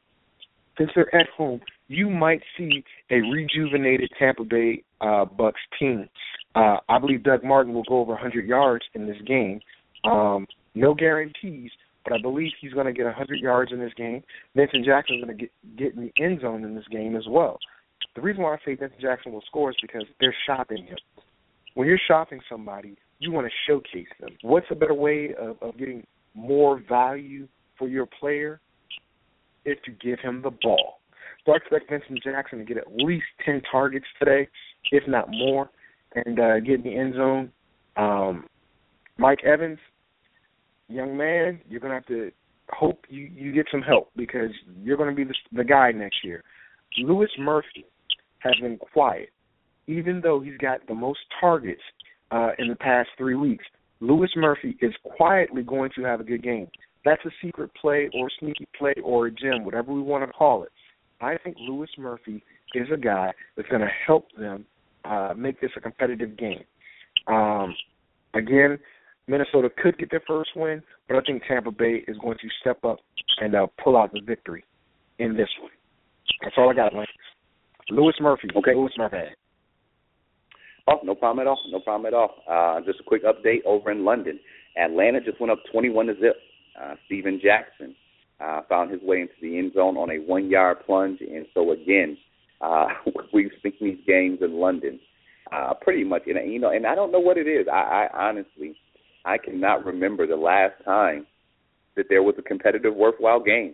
you might see a rejuvenated Tampa Bay Bucs team. I believe Doug Martin will go over 100 yards in this game. No guarantees, but I believe he's going to get 100 yards in this game. Vincent Jackson is going to get in the end zone in this game as well. The reason why I say Vincent Jackson will score is because they're shopping him. When you're shopping somebody, you want to showcase them. What's a better way of getting more value for your player? Is to give him the ball. So I expect Vincent Jackson to get at least 10 targets today, if not more, and get in the end zone. Mike Evans, young man, you're going to have to hope you get some help because you're going to be the guy next year. Louis Murphy has been quiet. Even though he's got the most targets in the past 3 weeks, Louis Murphy is quietly going to have a good game. That's a secret play or sneaky play or a gem, whatever we want to call it. I think Louis Murphy is a guy that's going to help them make this a competitive game. Again, Minnesota could get their first win, but I think Tampa Bay is going to step up and pull out the victory in this one. That's all I got, Lance. Louis Murphy. Okay. Louis Murphy. Oh, no problem at all. Just a quick update over in London. Atlanta just went up 21-0. Steven Jackson found his way into the end zone on a 1-yard plunge. And so, again, we've seen these games in London pretty much. And I don't know what it is. I honestly, I cannot remember the last time that there was a competitive, worthwhile game.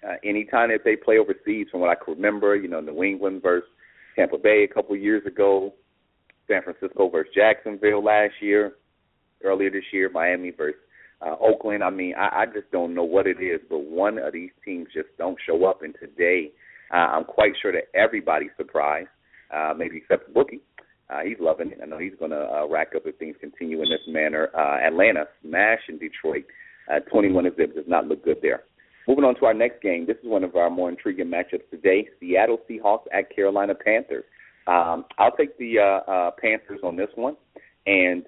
anytime that they play overseas, from what I can remember, New England versus Tampa Bay a couple of years ago, San Francisco versus Jacksonville last year, earlier this year, Miami versus Oakland. I mean, I just don't know what it is, but one of these teams just don't show up. And today, I'm quite sure that everybody's surprised, maybe except the bookie. He's loving it. I know he's going to rack up if things continue in this manner. Atlanta smashing Detroit. 21-0 does not look good there. Moving on to our next game. This is one of our more intriguing matchups today. Seattle Seahawks at Carolina Panthers. I'll take the Panthers on this one. And,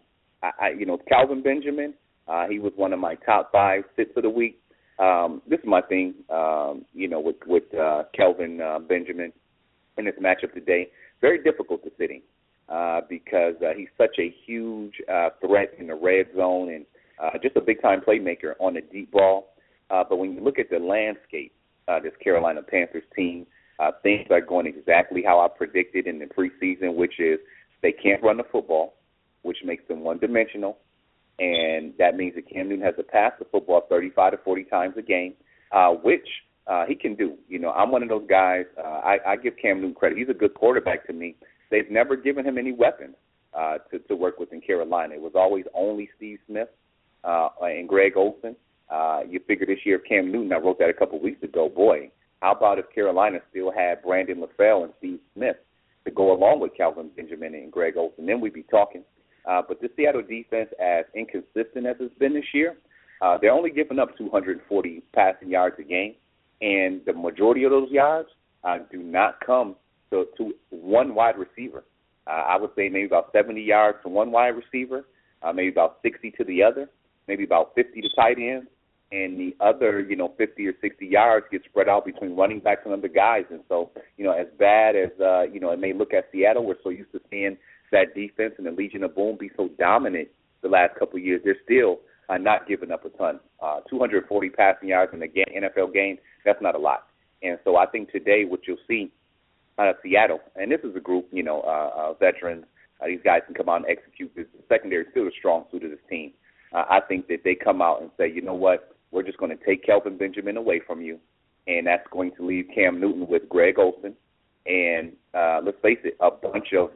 Calvin Benjamin, he was one of my top 5 sits of the week. This is my thing, with Kelvin Benjamin in this matchup today. Very difficult to sit him because he's such a huge threat in the red zone and just a big-time playmaker on the deep ball. But when you look at the landscape, this Carolina Panthers team, things are going exactly how I predicted in the preseason, which is they can't run the football, which makes them one-dimensional. And that means that Cam Newton has to pass the football 35 to 40 times a game, which he can do. I'm one of those guys. I give Cam Newton credit. He's a good quarterback to me. They've never given him any weapons to work with in Carolina. It was always only Steve Smith and Greg Olsen. You figure this year, Cam Newton, I wrote that a couple of weeks ago, boy, how about if Carolina still had Brandon LaFell and Steve Smith to go along with Calvin Benjamin and Greg Olsen? Then we'd be talking. But the Seattle defense, as inconsistent as it's been this year, they're only giving up 240 passing yards a game, and the majority of those yards do not come to one wide receiver. I would say maybe about 70 yards to one wide receiver, maybe about 60 to the other, maybe about 50 to tight ends, and the other, 50 or 60 yards get spread out between running backs and other guys. And so, as bad as, it may look at Seattle, we're so used to seeing that defense and the Legion of Boom be so dominant the last couple of years, they're still not giving up a ton. 240 passing yards in a NFL game, that's not a lot. And so I think today what you'll see Seattle, and this is a group, veterans, these guys can come out and execute this. The secondary is still a strong suit of this team. I think that they come out and say, you know what, we're just going to take Kelvin Benjamin away from you, and that's going to leave Cam Newton with Greg Olsen. And let's face it, a bunch of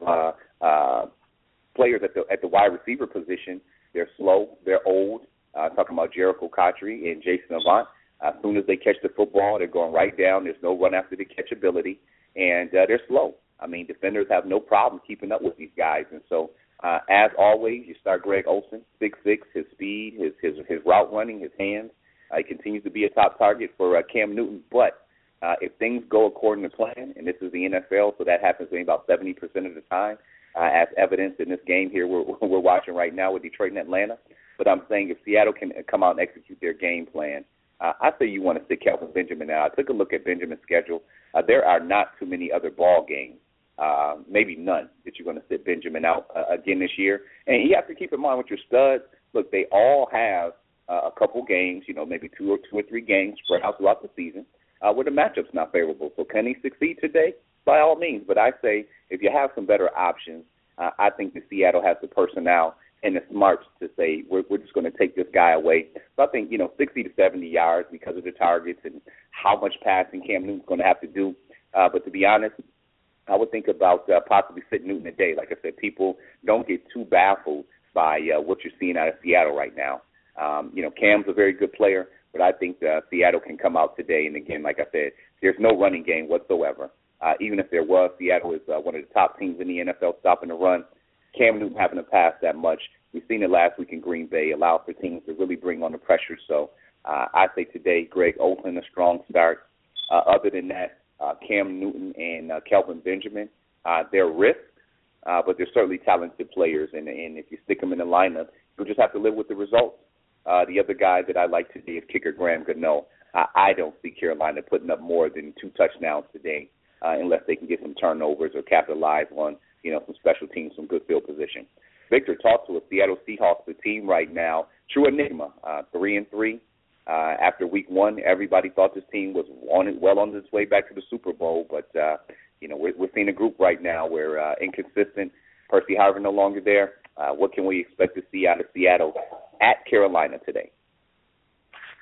players at the wide receiver position. They're slow, they're old. Talking about Jericho Cotchery and Jason Avant. As soon as they catch the football, they're going right down. There's no run after the catch ability, and they're slow. I mean, defenders have no problem keeping up with these guys. And so, as always, you start Greg Olsen, 6'6", his speed, his route running, his hands. He continues to be a top target for Cam Newton. But if things go according to plan, and this is the NFL, so that happens maybe about 70% of the time, as evidenced in this game here we're watching right now with Detroit and Atlanta. But I'm saying if Seattle can come out and execute their game plan, I say you want to sit Kelvin Benjamin out. I took a look at Benjamin's schedule. There are not too many other ball games, maybe none, that you're going to sit Benjamin out again this year. And you have to keep in mind with your studs, look, they all have a couple games, maybe two or three games spread out throughout the season where the matchup's not favorable. So can he succeed today? By all means. But I say if you have some better options, I think that Seattle has the personnel and the smarts to say we're just going to take this guy away. So I think, 60 to 70 yards because of the targets and how much passing Cam Newton's going to have to do. But to be honest, I would think about possibly sitting Newton today. Like I said, people don't get too baffled by what you're seeing out of Seattle right now. Cam's a very good player, but I think Seattle can come out today. And again, like I said, there's no running game whatsoever. Even if there was, Seattle is one of the top teams in the NFL stopping the run. Cam Newton having to pass that much. We've seen it last week in Green Bay, allow for teams to really bring on the pressure. So I say today, Greg Olsen, a strong start. Other than that, Cam Newton and Kelvin Benjamin, they're risks, but they're certainly talented players. And if you stick them in the lineup, you'll just have to live with the results. The other guy that I like today is kicker Graham Gano. I don't see Carolina putting up more than 2 touchdowns today unless they can get some turnovers or capitalize on some special teams, some good field position. Victor, talk to us. Seattle Seahawks, the team right now, true enigma, 3-3. After week 1, everybody thought this team was well on its way back to the Super Bowl, but we're seeing a group right now where inconsistent. Percy Harvin no longer there. What can we expect to see out of Seattle at Carolina today?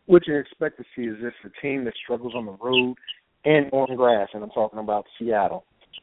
what you expect to see is this a team that struggles on the road and on grass, and I'm talking about Seattle.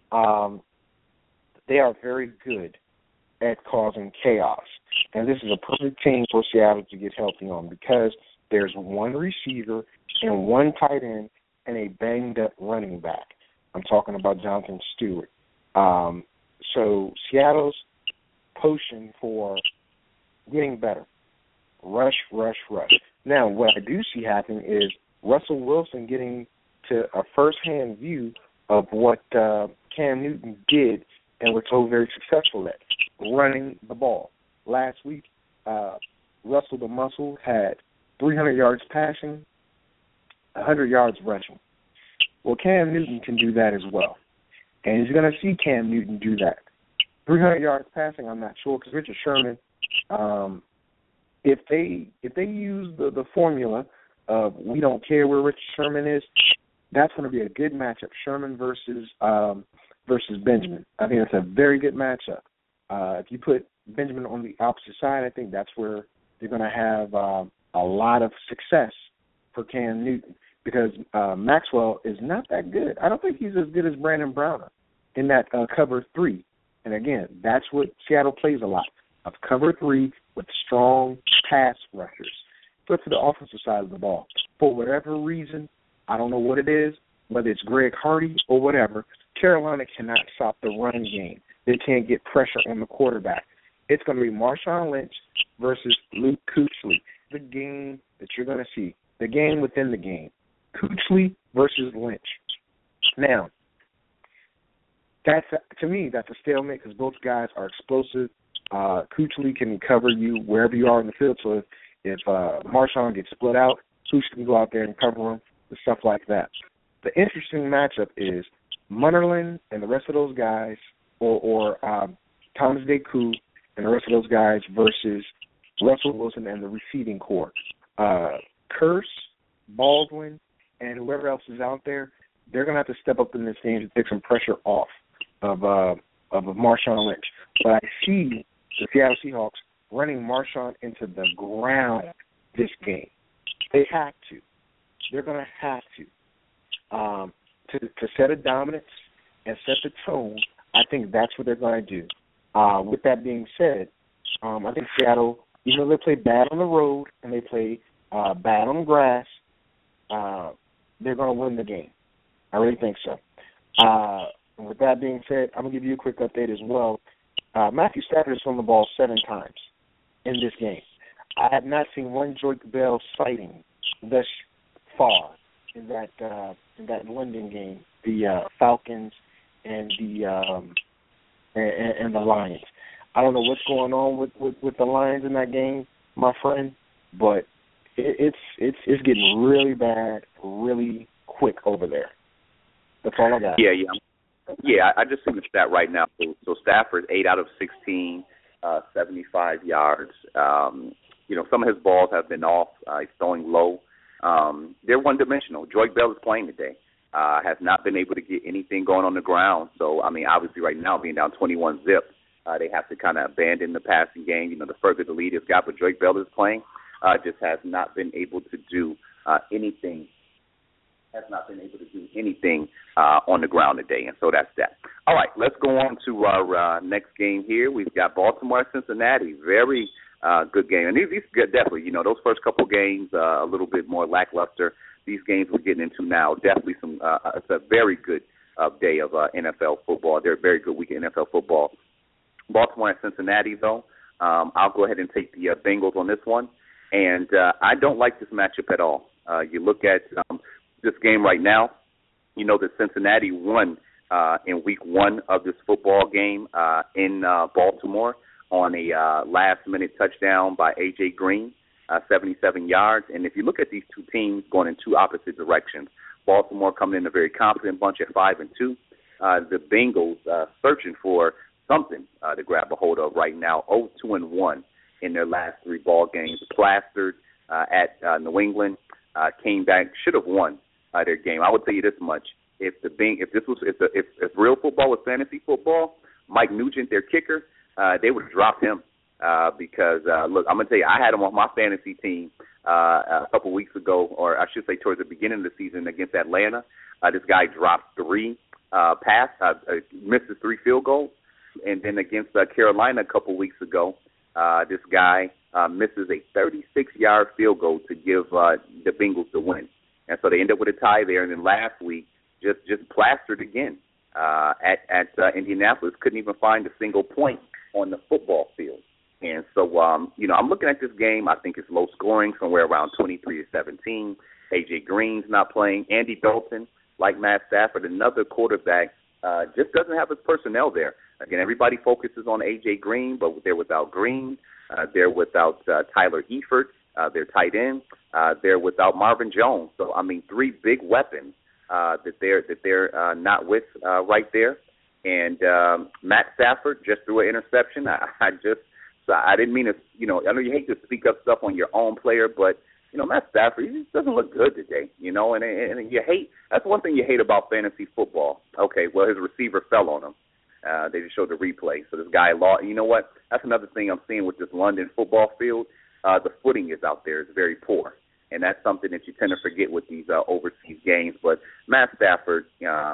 They are very good at causing chaos, and this is a perfect team for Seattle to get healthy on because there's one receiver and one tight end and a banged-up running back. I'm talking about Jonathan Stewart. So Seattle's potion for getting better. Rush, rush, rush. Now, what I do see happen is Russell Wilson getting to a first-hand view of what Cam Newton did and was so very successful at, running the ball. Last week, Russell the Muscle had 300 yards passing, 100 yards rushing. Well, Cam Newton can do that as well. And he's going to see Cam Newton do that. 300 yards passing, I'm not sure, because Richard Sherman, if they use the formula of we don't care where Richard Sherman is, that's going to be a good matchup, Sherman versus Benjamin. I think it's a very good matchup. If you put Benjamin on the opposite side, I think that's where they're going to have a lot of success for Cam Newton because Maxwell is not that good. I don't think he's as good as Brandon Browner in that cover 3. And, again, that's what Seattle plays a lot, of cover 3 with strong pass rushers. Flip to the offensive side of the ball. For whatever reason, I don't know what it is, whether it's Greg Hardy or whatever, Carolina cannot stop the running game. They can't get pressure on the quarterback. It's going to be Marshawn Lynch versus Luke Kuechly, the game that you're going to see, the game within the game. Kuechly versus Lynch. Now, to me, that's a stalemate because both guys are explosive. Kuechly can cover you wherever you are in the field. So if Marshawn gets split out, Kuechly can go out there and cover him and stuff like that. The interesting matchup is Munnerlyn and the rest of those guys, or Thomas DeCoux and the rest of those guys versus Russell Wilson and the receiving corps. Kearse, Baldwin, and whoever else is out there, they're going to have to step up in this game to take some pressure off of Marshawn Lynch. But I see the Seattle Seahawks running Marshawn into the ground this game. They have to. They're going to have to set a dominance and set the tone. I think that's what they're going to do. With that being said, I think Seattle, even though they play bad on the road and they play bad on grass, they're going to win the game. I really think so. And with that being said, I'm going to give you a quick update as well. Matthew Stafford has thrown the ball 7 times in this game. I have not seen one Joyke Bell sighting thus far in that London game, the Falcons and the Lions. I don't know what's going on with the Lions in that game, my friend, but it's getting really bad, really quick over there. That's all I got. Yeah. I just see the stat right now. So Stafford 8 out of 16, 75 yards. Some of his balls have been off. He's throwing low. They're one-dimensional. Joyke Bell is playing today. Has not been able to get anything going on the ground. So, obviously right now being down 21-0, they have to kind of abandon the passing game. The further the lead has got, but Joyke Bell is playing, just has not been able to do anything. On the ground today, and so that's that. All right, let's go on to our next game here. We've got Baltimore and Cincinnati. Very good game. And these definitely, those first couple games, a little bit more lackluster. These games we're getting into now, definitely it's a very good day of NFL football. They're a very good week of NFL football. Baltimore and Cincinnati, though, I'll go ahead and take the Bengals on this one. And I don't like this matchup at all. You look at this game right now, that Cincinnati won in week 1 of this football game in Baltimore on a last-minute touchdown by A.J. Green, 77 yards. And if you look at these two teams going in two opposite directions, Baltimore coming in a very confident bunch at 5-2. The Bengals searching for something to grab a hold of right now, 0-2-1 in their last 3 ball games. Plastered at New England, came back, should have won their game. I would tell you this much: if real football was fantasy football, Mike Nugent, their kicker, they would have dropped him because, look, I'm going to tell you, I had him on my fantasy team a couple weeks ago, or I should say towards the beginning of the season against Atlanta. This guy dropped misses 3 field goals. And then against Carolina a couple weeks ago, this guy misses a 36-yard field goal to give the Bengals the win. And so they end up with a tie there. And then last week, just plastered again at Indianapolis. Couldn't even find a single point on the football field. And so, I'm looking at this game. I think it's low scoring, somewhere around 23-17. A.J. Green's not playing. Andy Dalton, like Matt Stafford, another quarterback, just doesn't have his personnel there. Again, everybody focuses on A.J. Green, but they're without Green. They're without Tyler Eifert, their tight end. They're without Marvin Jones. So, 3 big weapons that they're not with right there. And Matt Stafford just threw an interception. I didn't mean to, I know you hate to speak up stuff on your own player, but, Matt Stafford, he just doesn't look good today, and you hate, that's one thing you hate about fantasy football. Okay, well, his receiver fell on him. They just showed the replay. So this guy lost. You know what? That's another thing I'm seeing with this London football field. The footing is out there. It's very poor. And that's something that you tend to forget with these overseas games. But Matt Stafford,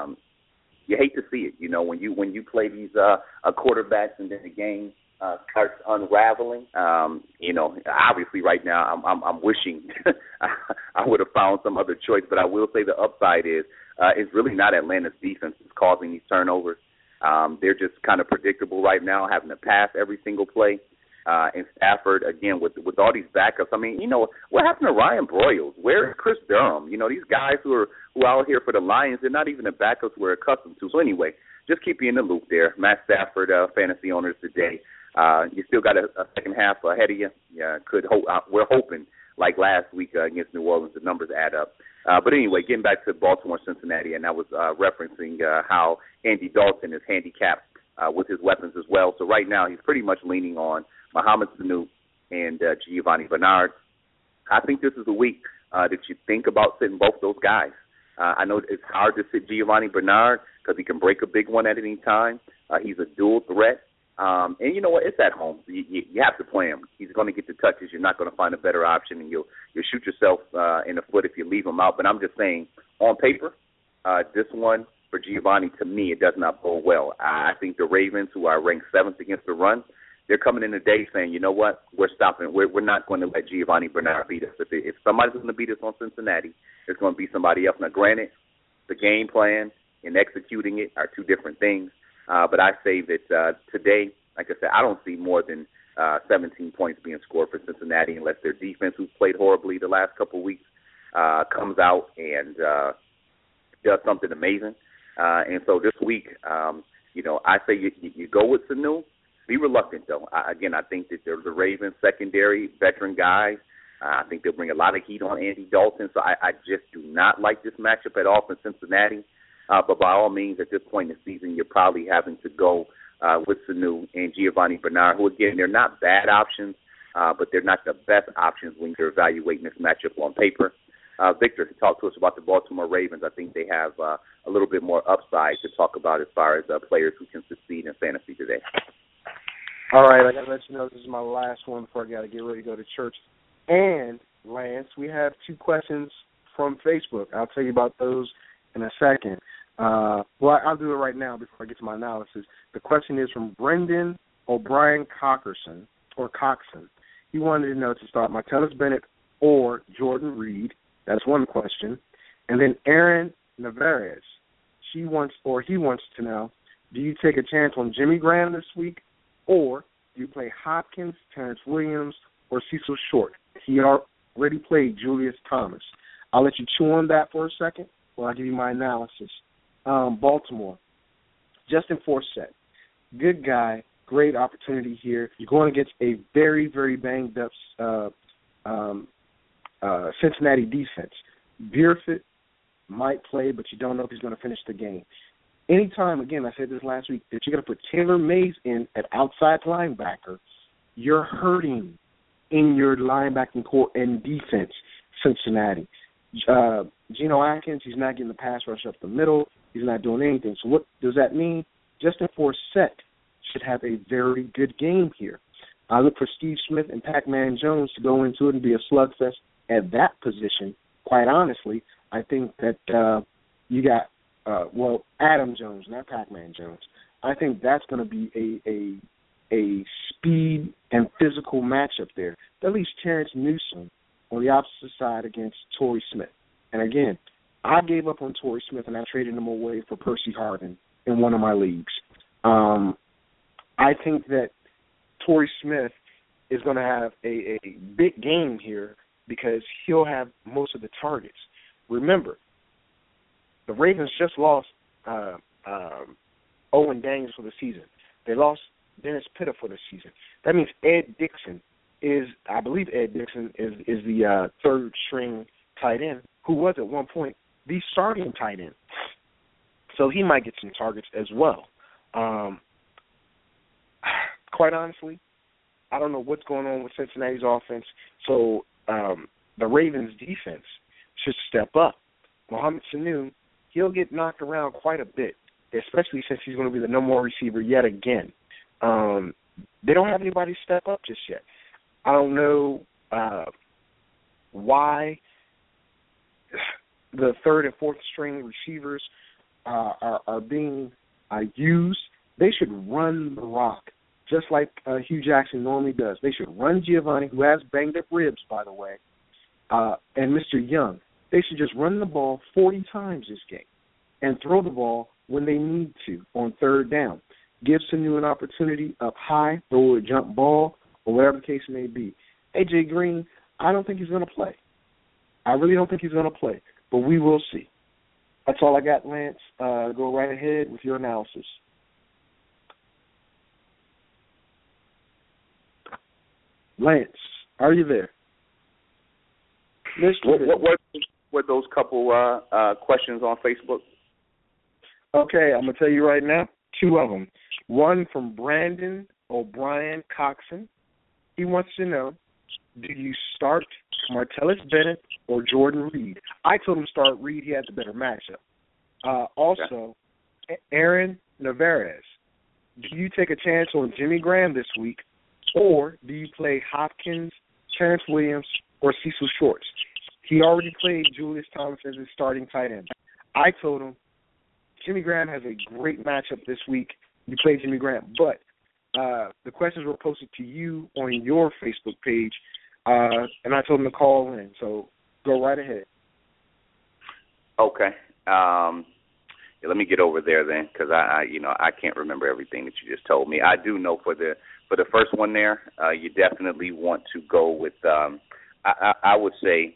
you hate to see it, when you play these quarterbacks and then the game starts unraveling. Obviously right now I'm wishing I would have found some other choice, but I will say the upside is it's really not Atlanta's defense that's causing these turnovers. They're just kind of predictable right now, having to pass every single play. And Stafford, again, with all these backups, what happened to Ryan Broyles? Where is Chris Durham? These guys who are out here for the Lions, they're not even the backups we're accustomed to. So anyway, just keep you in the loop there. Matt Stafford, fantasy owners today. You still got a second half ahead of you. We're hoping, like last week against New Orleans, the numbers add up. But anyway, getting back to Baltimore, Cincinnati, and I was referencing how Andy Dalton is handicapped with his weapons as well. So right now he's pretty much leaning on Mohamed Sanu and Giovanni Bernard. I think this is a week that you think about sitting both those guys. I know it's hard to sit Giovanni Bernard because he can break a big one at any time. He's a dual threat. And you know what? It's at home. You have to play him. He's going to get the touches. You're not going to find a better option, and you'll shoot yourself in the foot if you leave him out. But I'm just saying, on paper, this one for Giovanni, to me, it does not bode well. I think the Ravens, who are ranked 7th against the run, they're coming in today saying, you know what, we're stopping. We're not going to let Giovanni Bernard beat us. If somebody's going to beat us on Cincinnati, it's going to be somebody else. Now, granted, the game plan and executing it are two different things. But I say that today, like I said, I don't see more than 17 points being scored for Cincinnati unless their defense, who's played horribly the last couple of weeks, comes out and does something amazing. And so this week, I say you go with Sanu. Be reluctant, though. I think that the Ravens secondary, veteran guys, I think they'll bring a lot of heat on Andy Dalton. So I just do not like this matchup at all for Cincinnati. But by all means, at this point in the season, you're probably having to go with Sanu and Giovanni Bernard, who, again, they're not bad options, but they're not the best options when you're evaluating this matchup on paper. Victor, talk to us about the Baltimore Ravens. I think they have a little bit more upside to talk about as far as players who can succeed in fantasy today. All right, I got to let you know this is my last one before I got to get ready to go to church. And, Lance, we have 2 questions from Facebook. I'll tell you about those in a second. I'll do it right now before I get to my analysis. The question is from Brendan O'Brien Coxon. He wanted to know to start Martellus Bennett or Jordan Reed. That's one question. And then Aaron Navarez, he wants to know, do you take a chance on Jimmy Graham this week, or do you play Hopkins, Terrence Williams, or Cecil Short? He already played Julius Thomas. I'll let you chew on that for a second while I give you my analysis. Baltimore, Justin Forsett, good guy, great opportunity here. You're going against a very, very banged up Cincinnati defense. Bierfitt might play, but you don't know if he's going to finish the game. Anytime, again, I said this last week, that you're going to put Taylor Mays in at outside linebacker, you're hurting in your linebacking core and defense, Cincinnati. Geno Atkins, he's not getting the pass rush up the middle. He's not doing anything. So what does that mean? Justin Forsett should have a very good game here. I look for Steve Smith and Pac-Man Jones to go into it and be a slugfest at that position. Quite honestly, I think that you got, Adam Jones, not Pac-Man Jones. I think that's going to be a speed and physical matchup there. That leaves Terrence Newsom on the opposite side against Torrey Smith. And again, I gave up on Torrey Smith and I traded him away for Percy Harvin in one of my leagues. I think that Torrey Smith is going to have a big game here because he'll have most of the targets. Remember, the Ravens just lost Owen Daniels for the season. They lost Dennis Pitta for the season. That means Ed Dixon is the third string tight end who was at one point the starting tight end. So he might get some targets as well. Quite honestly, I don't know what's going on with Cincinnati's offense. So the Ravens' defense should step up. Mohamed Sanu, he'll get knocked around quite a bit, especially since he's going to be the number one receiver yet again. They don't have anybody step up just yet. I don't know why the third and fourth string receivers are being used. They should run the rock, just like Hugh Jackson normally does. They should run Giovanni, who has banged up ribs, by the way, and Mr. Young. They should just run the ball 40 times this game and throw the ball when they need to on third down. Give Sanu an opportunity up high, throw a jump ball, or whatever the case may be. A.J. Green, I don't think he's going to play. I really don't think he's going to play, but we will see. That's all I got, Lance. Go right ahead with your analysis. Lance, are you there? What were those couple questions on Facebook? Okay, I'm going to tell you right now, two of them. One from Brandon O'Brien Coxon. He wants to know, do you start Martellus Bennett or Jordan Reed? I told him start Reed. He had the better matchup. Also, Aaron Navarez, do you take a chance on Jimmy Graham this week, or do you play Hopkins, Terrence Williams, or Cecil Shorts? He already played Julius Thomas as his starting tight end. I told him Jimmy Graham has a great matchup this week. You play Jimmy Graham. But the questions were posted to you on your Facebook page, and I told him to call in. So go right ahead. Okay. Let me get over there then, because I can't remember everything that you just told me. I do know for the first one there, you definitely want to go with. I would say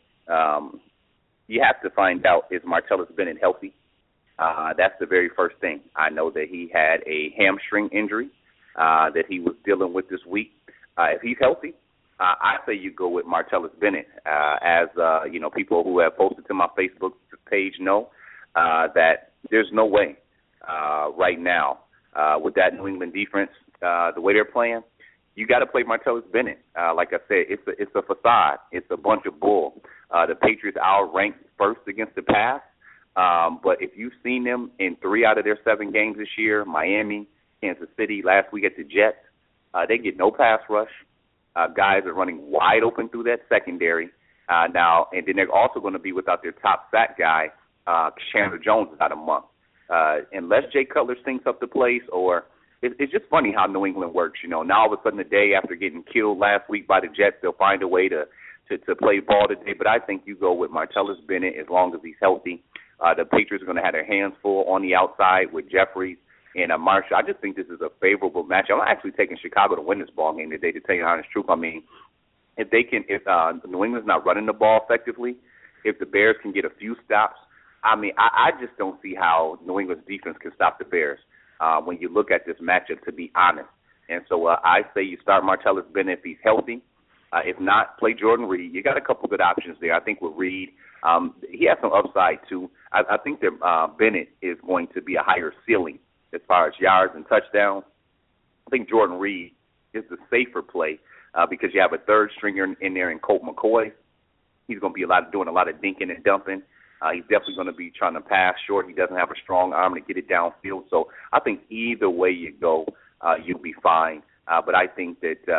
you have to find out, is Martellus Bennett healthy? That's the very first thing. I know that he had a hamstring injury that he was dealing with this week. If he's healthy, I say you go with Martellus Bennett. As people who have posted to my Facebook page know that there's no way right now with that New England defense, the way they're playing, you got to play Martellus Bennett. Like I said, it's a facade. It's a bunch of bull. The Patriots outranked first against the pass. But if you've seen them in 3 out of their 7 games this year, Miami, Kansas City, last week at the Jets, they get no pass rush. Guys are running wide open through that secondary now, and then they're also going to be without their top sack guy, Chandler Jones, about a month. Unless Jay Cutler syncs up the place, or it's just funny how New England works. Now all of a sudden, the day after getting killed last week by the Jets, they'll find a way to play ball today. But I think you go with Martellus Bennett as long as he's healthy. The Patriots are going to have their hands full on the outside with Jeffries and Marshall. I just think this is a favorable matchup. I'm actually taking Chicago to win this ball game today, to tell you the honest truth. I mean, if New England's not running the ball effectively, if the Bears can get a few stops, I mean, I just don't see how New England's defense can stop the Bears when you look at this matchup, to be honest. And so I say you start Martellus Bennett if he's healthy. If not, play Jordan Reed. You got a couple good options there. I think with Reed, he has some upside too. I think that Bennett is going to be a higher ceiling as far as yards and touchdowns. I think Jordan Reed is the safer play because you have a third stringer in there in Colt McCoy. He's going to be doing a lot of dinking and dumping. He's definitely going to be trying to pass short. He doesn't have a strong arm to get it downfield. So I think either way you go, you'll be fine. But I think that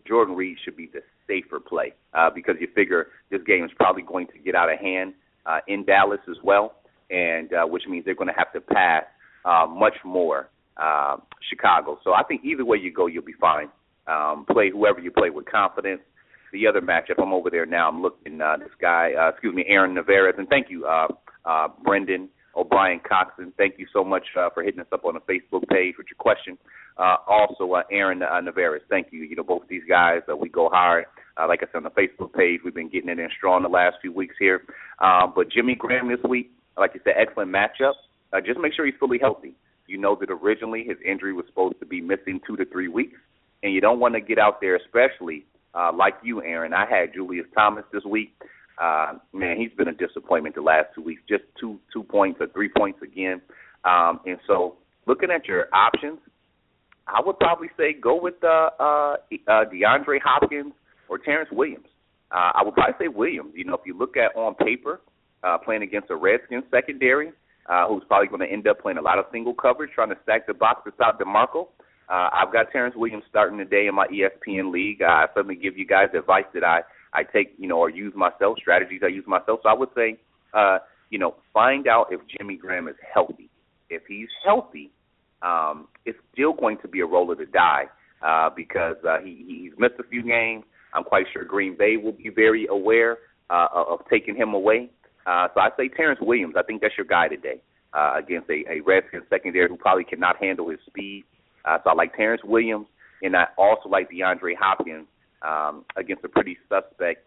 Jordan Reed should be the safer play because you figure this game is probably going to get out of hand in Dallas as well, and which means they're going to have to pass much more Chicago. So I think either way you go, you'll be fine. Play whoever you play with confidence. The other matchup, I'm over there now. I'm looking this guy, Aaron Navarez, and thank you, Brendan O'Brien Coxon. Thank you so much for hitting us up on the Facebook page with your question. Also, Aaron Navarez, thank you. You know, both of these guys, we go hard. Like I said, on the Facebook page, we've been getting it in strong the last few weeks here. But Jimmy Graham this week, like you said, excellent matchup. Just make sure he's fully healthy. You know that originally his injury was supposed to be missing 2 to 3 weeks, and you don't want to get out there, especially like you, Aaron. I had Julius Thomas this week. Man, he's been a disappointment the last 2 weeks, just 2 points or 3 points again. And so looking at your options, I would probably say go with DeAndre Hopkins or Terrence Williams. I would probably say Williams. You know, if you look at on paper, playing against a Redskins secondary, who's probably going to end up playing a lot of single coverage, trying to stack the box to stop DeMarco. I've got Terrence Williams starting today in my ESPN league. I certainly give you guys advice that I take, you know, or use myself, strategies I use myself. So I would say, you know, find out if Jimmy Graham is healthy. If he's healthy, it's still going to be a roll of the die because he's missed a few games. I'm quite sure Green Bay will be very aware of taking him away. So I say Terrence Williams. I think that's your guy today against a Redskins secondary who probably cannot handle his speed. So I like Terrence Williams, and I also like DeAndre Hopkins against a pretty suspect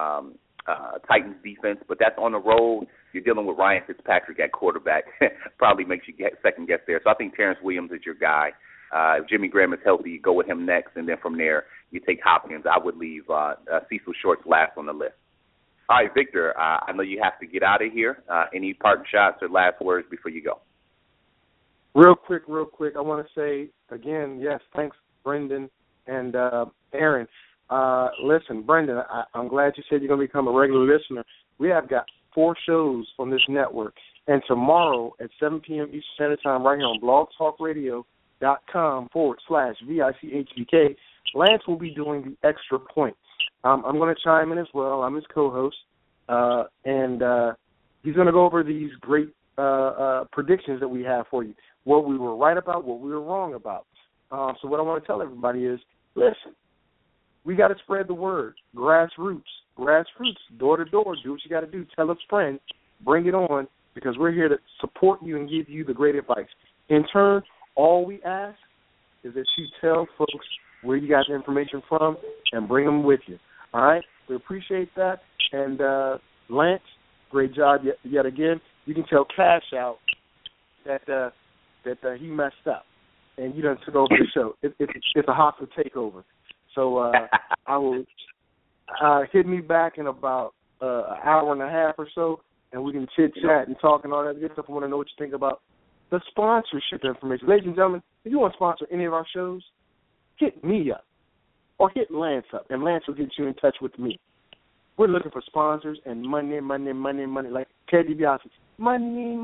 Titans defense. But that's on the road. You're dealing with Ryan Fitzpatrick at quarterback. Probably makes you second guess there. So I think Terrence Williams is your guy. If Jimmy Graham is healthy, you go with him next, and then from there you take Hopkins. I would leave Cecil Shorts last on the list. All right, Victor, I know you have to get out of here. Any parting shots or last words before you go? Real quick, I want to say, again, yes, thanks, Brendan and Aaron. Listen, Brendan, I'm glad you said you're going to become a regular listener. We have got 4 shows on this network, and tomorrow at 7 p.m. Eastern Standard Time right here on blogtalkradio.com/VICHBK, Lance will be doing the extra point. I'm going to chime in as well. I'm his co-host, and he's going to go over these great predictions that we have for you, what we were right about, what we were wrong about. So what I want to tell everybody is, listen, we got to spread the word. Grassroots, door to door. Do what you got to do. Tell a friend. Bring it on, because we're here to support you and give you the great advice. In turn, all we ask is that you tell folks where you got the information from and bring them with you. All right? We appreciate that. And Lance, great job yet again. You can tell Cash Out that he messed up and you done took over the show. It's a hostile takeover. So I will hit me back in about an hour and a half or so, and we can chit-chat and talk and all that good stuff. I want to know what you think about the sponsorship information. Ladies and gentlemen, if you want to sponsor any of our shows, hit me up or hit Lance up, and Lance will get you in touch with me. We're looking for sponsors and money, like Ted DiBiase. Money.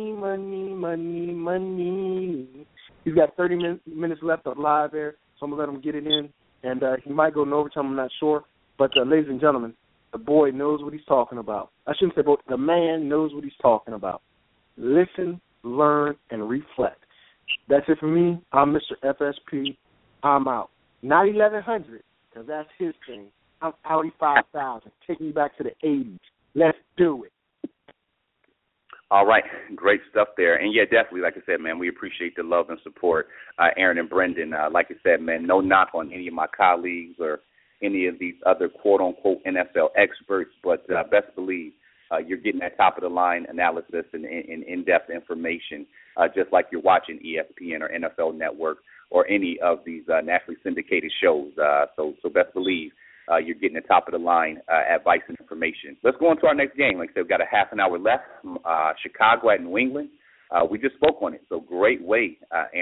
He's got 30 minutes left of live air, so I'm going to let him get it in. And he might go in overtime, I'm not sure. But, ladies and gentlemen, the boy knows what he's talking about. I shouldn't say boy, the man knows what he's talking about. Listen, learn, and reflect. That's it for me. I'm Mr. FSP. I'm out. Not 1100, because that's his thing. I'm Audi 5000. Take me back to the 80s. Let's do it. All right. Great stuff there. And, yeah, definitely, like I said, man, we appreciate the love and support. Aaron and Brendan, like I said, man, no knock on any of my colleagues or any of these other quote-unquote NFL experts, but best believe you're getting that top-of-the-line analysis and in-depth information, just like you're watching ESPN or NFL Network or any of these nationally syndicated shows. So best believe you're getting the top-of-the-line advice and information. Let's go on to our next game. Like I said, we've got a half an hour left. Chicago at New England. We just spoke on it, so great way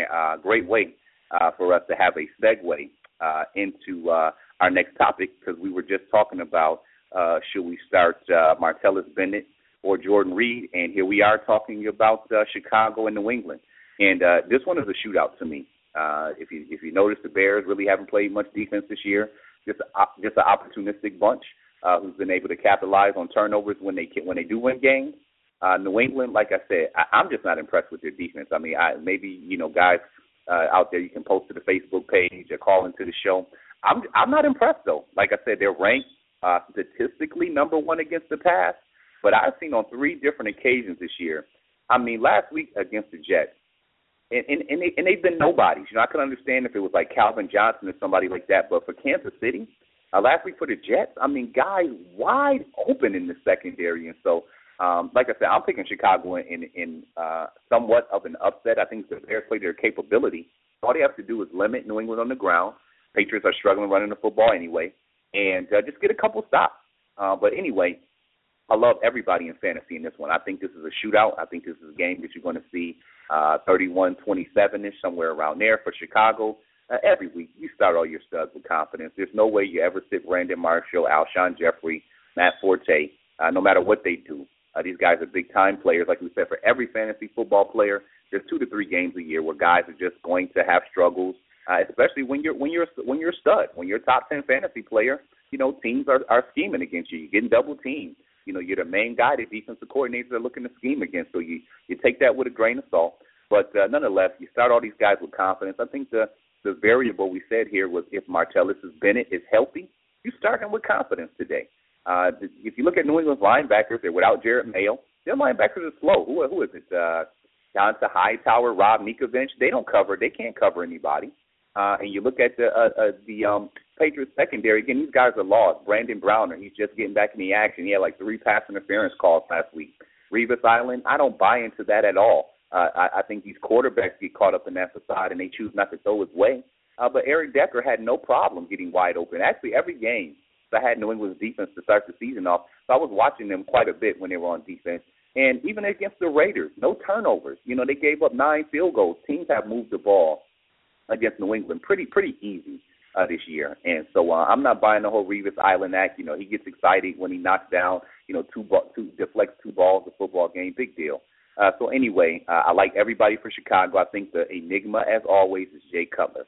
for us to have a segue into our next topic, because we were just talking about should we start Martellus Bennett or Jordan Reed, and here we are talking about Chicago and New England. And this one is a shootout to me. If you notice, the Bears really haven't played much defense this year. just an opportunistic bunch who's been able to capitalize on turnovers when they do win games. New England, like I said, I'm just not impressed with their defense. I mean, maybe guys out there, you can post to the Facebook page or call into the show. I'm not impressed though. Like I said, they're ranked statistically number one against the pass, but I've seen on 3 different occasions this year. I mean, last week against the Jets, and they've been nobodies. I can understand if it was like Calvin Johnson or somebody like that, but for Kansas City, last week for the Jets, I mean, guys wide open in the secondary, and so. Like I said, I'm picking Chicago in somewhat of an upset. I think the Bears play their capability. All they have to do is limit New England on the ground. Patriots are struggling running the football anyway, and just get a couple stops. But anyway, I love everybody in fantasy in this one. I think this is a shootout. I think this is a game that you're going to see 31-27-ish, somewhere around there for Chicago. Every week, you start all your studs with confidence. There's no way you ever sit Brandon Marshall, Alshon Jeffrey, Matt Forte, no matter what they do. These guys are big-time players. Like we said, for every fantasy football player, there's 2 to 3 games a year where guys are just going to have struggles, especially when you're a stud, when you're a top 10 fantasy player. Teams are scheming against you. You're getting double teamed. You're the main guy that defensive coordinators are looking to scheme against. So you take that with a grain of salt. But nonetheless, you start all these guys with confidence. I think the variable we said here was if Martellus Bennett is healthy, you start him with confidence today. If you look at New England's linebackers, they're without Jarrett Mayo. Their linebackers are slow. Who is it? Donta Hightower, Rob Ninkovich. They don't cover. They can't cover anybody. And you look at the Patriots secondary. Again, these guys are lost. Brandon Browner, he's just getting back in the action. He had like 3 pass interference calls last week. Revis Island, I don't buy into that at all. I think these quarterbacks get caught up in that facade and they choose not to throw his way. But Eric Decker had no problem getting wide open. Actually, every game. So I had New England's defense to start the season off. So I was watching them quite a bit when they were on defense. And even against the Raiders, no turnovers. They gave up 9 field goals. Teams have moved the ball against New England pretty easy this year. And so I'm not buying the whole Revis Island act. He gets excited when he knocks down, deflects 2 balls a football game. Big deal. So anyway, I like everybody for Chicago. I think the enigma, as always, is Jay Cutler.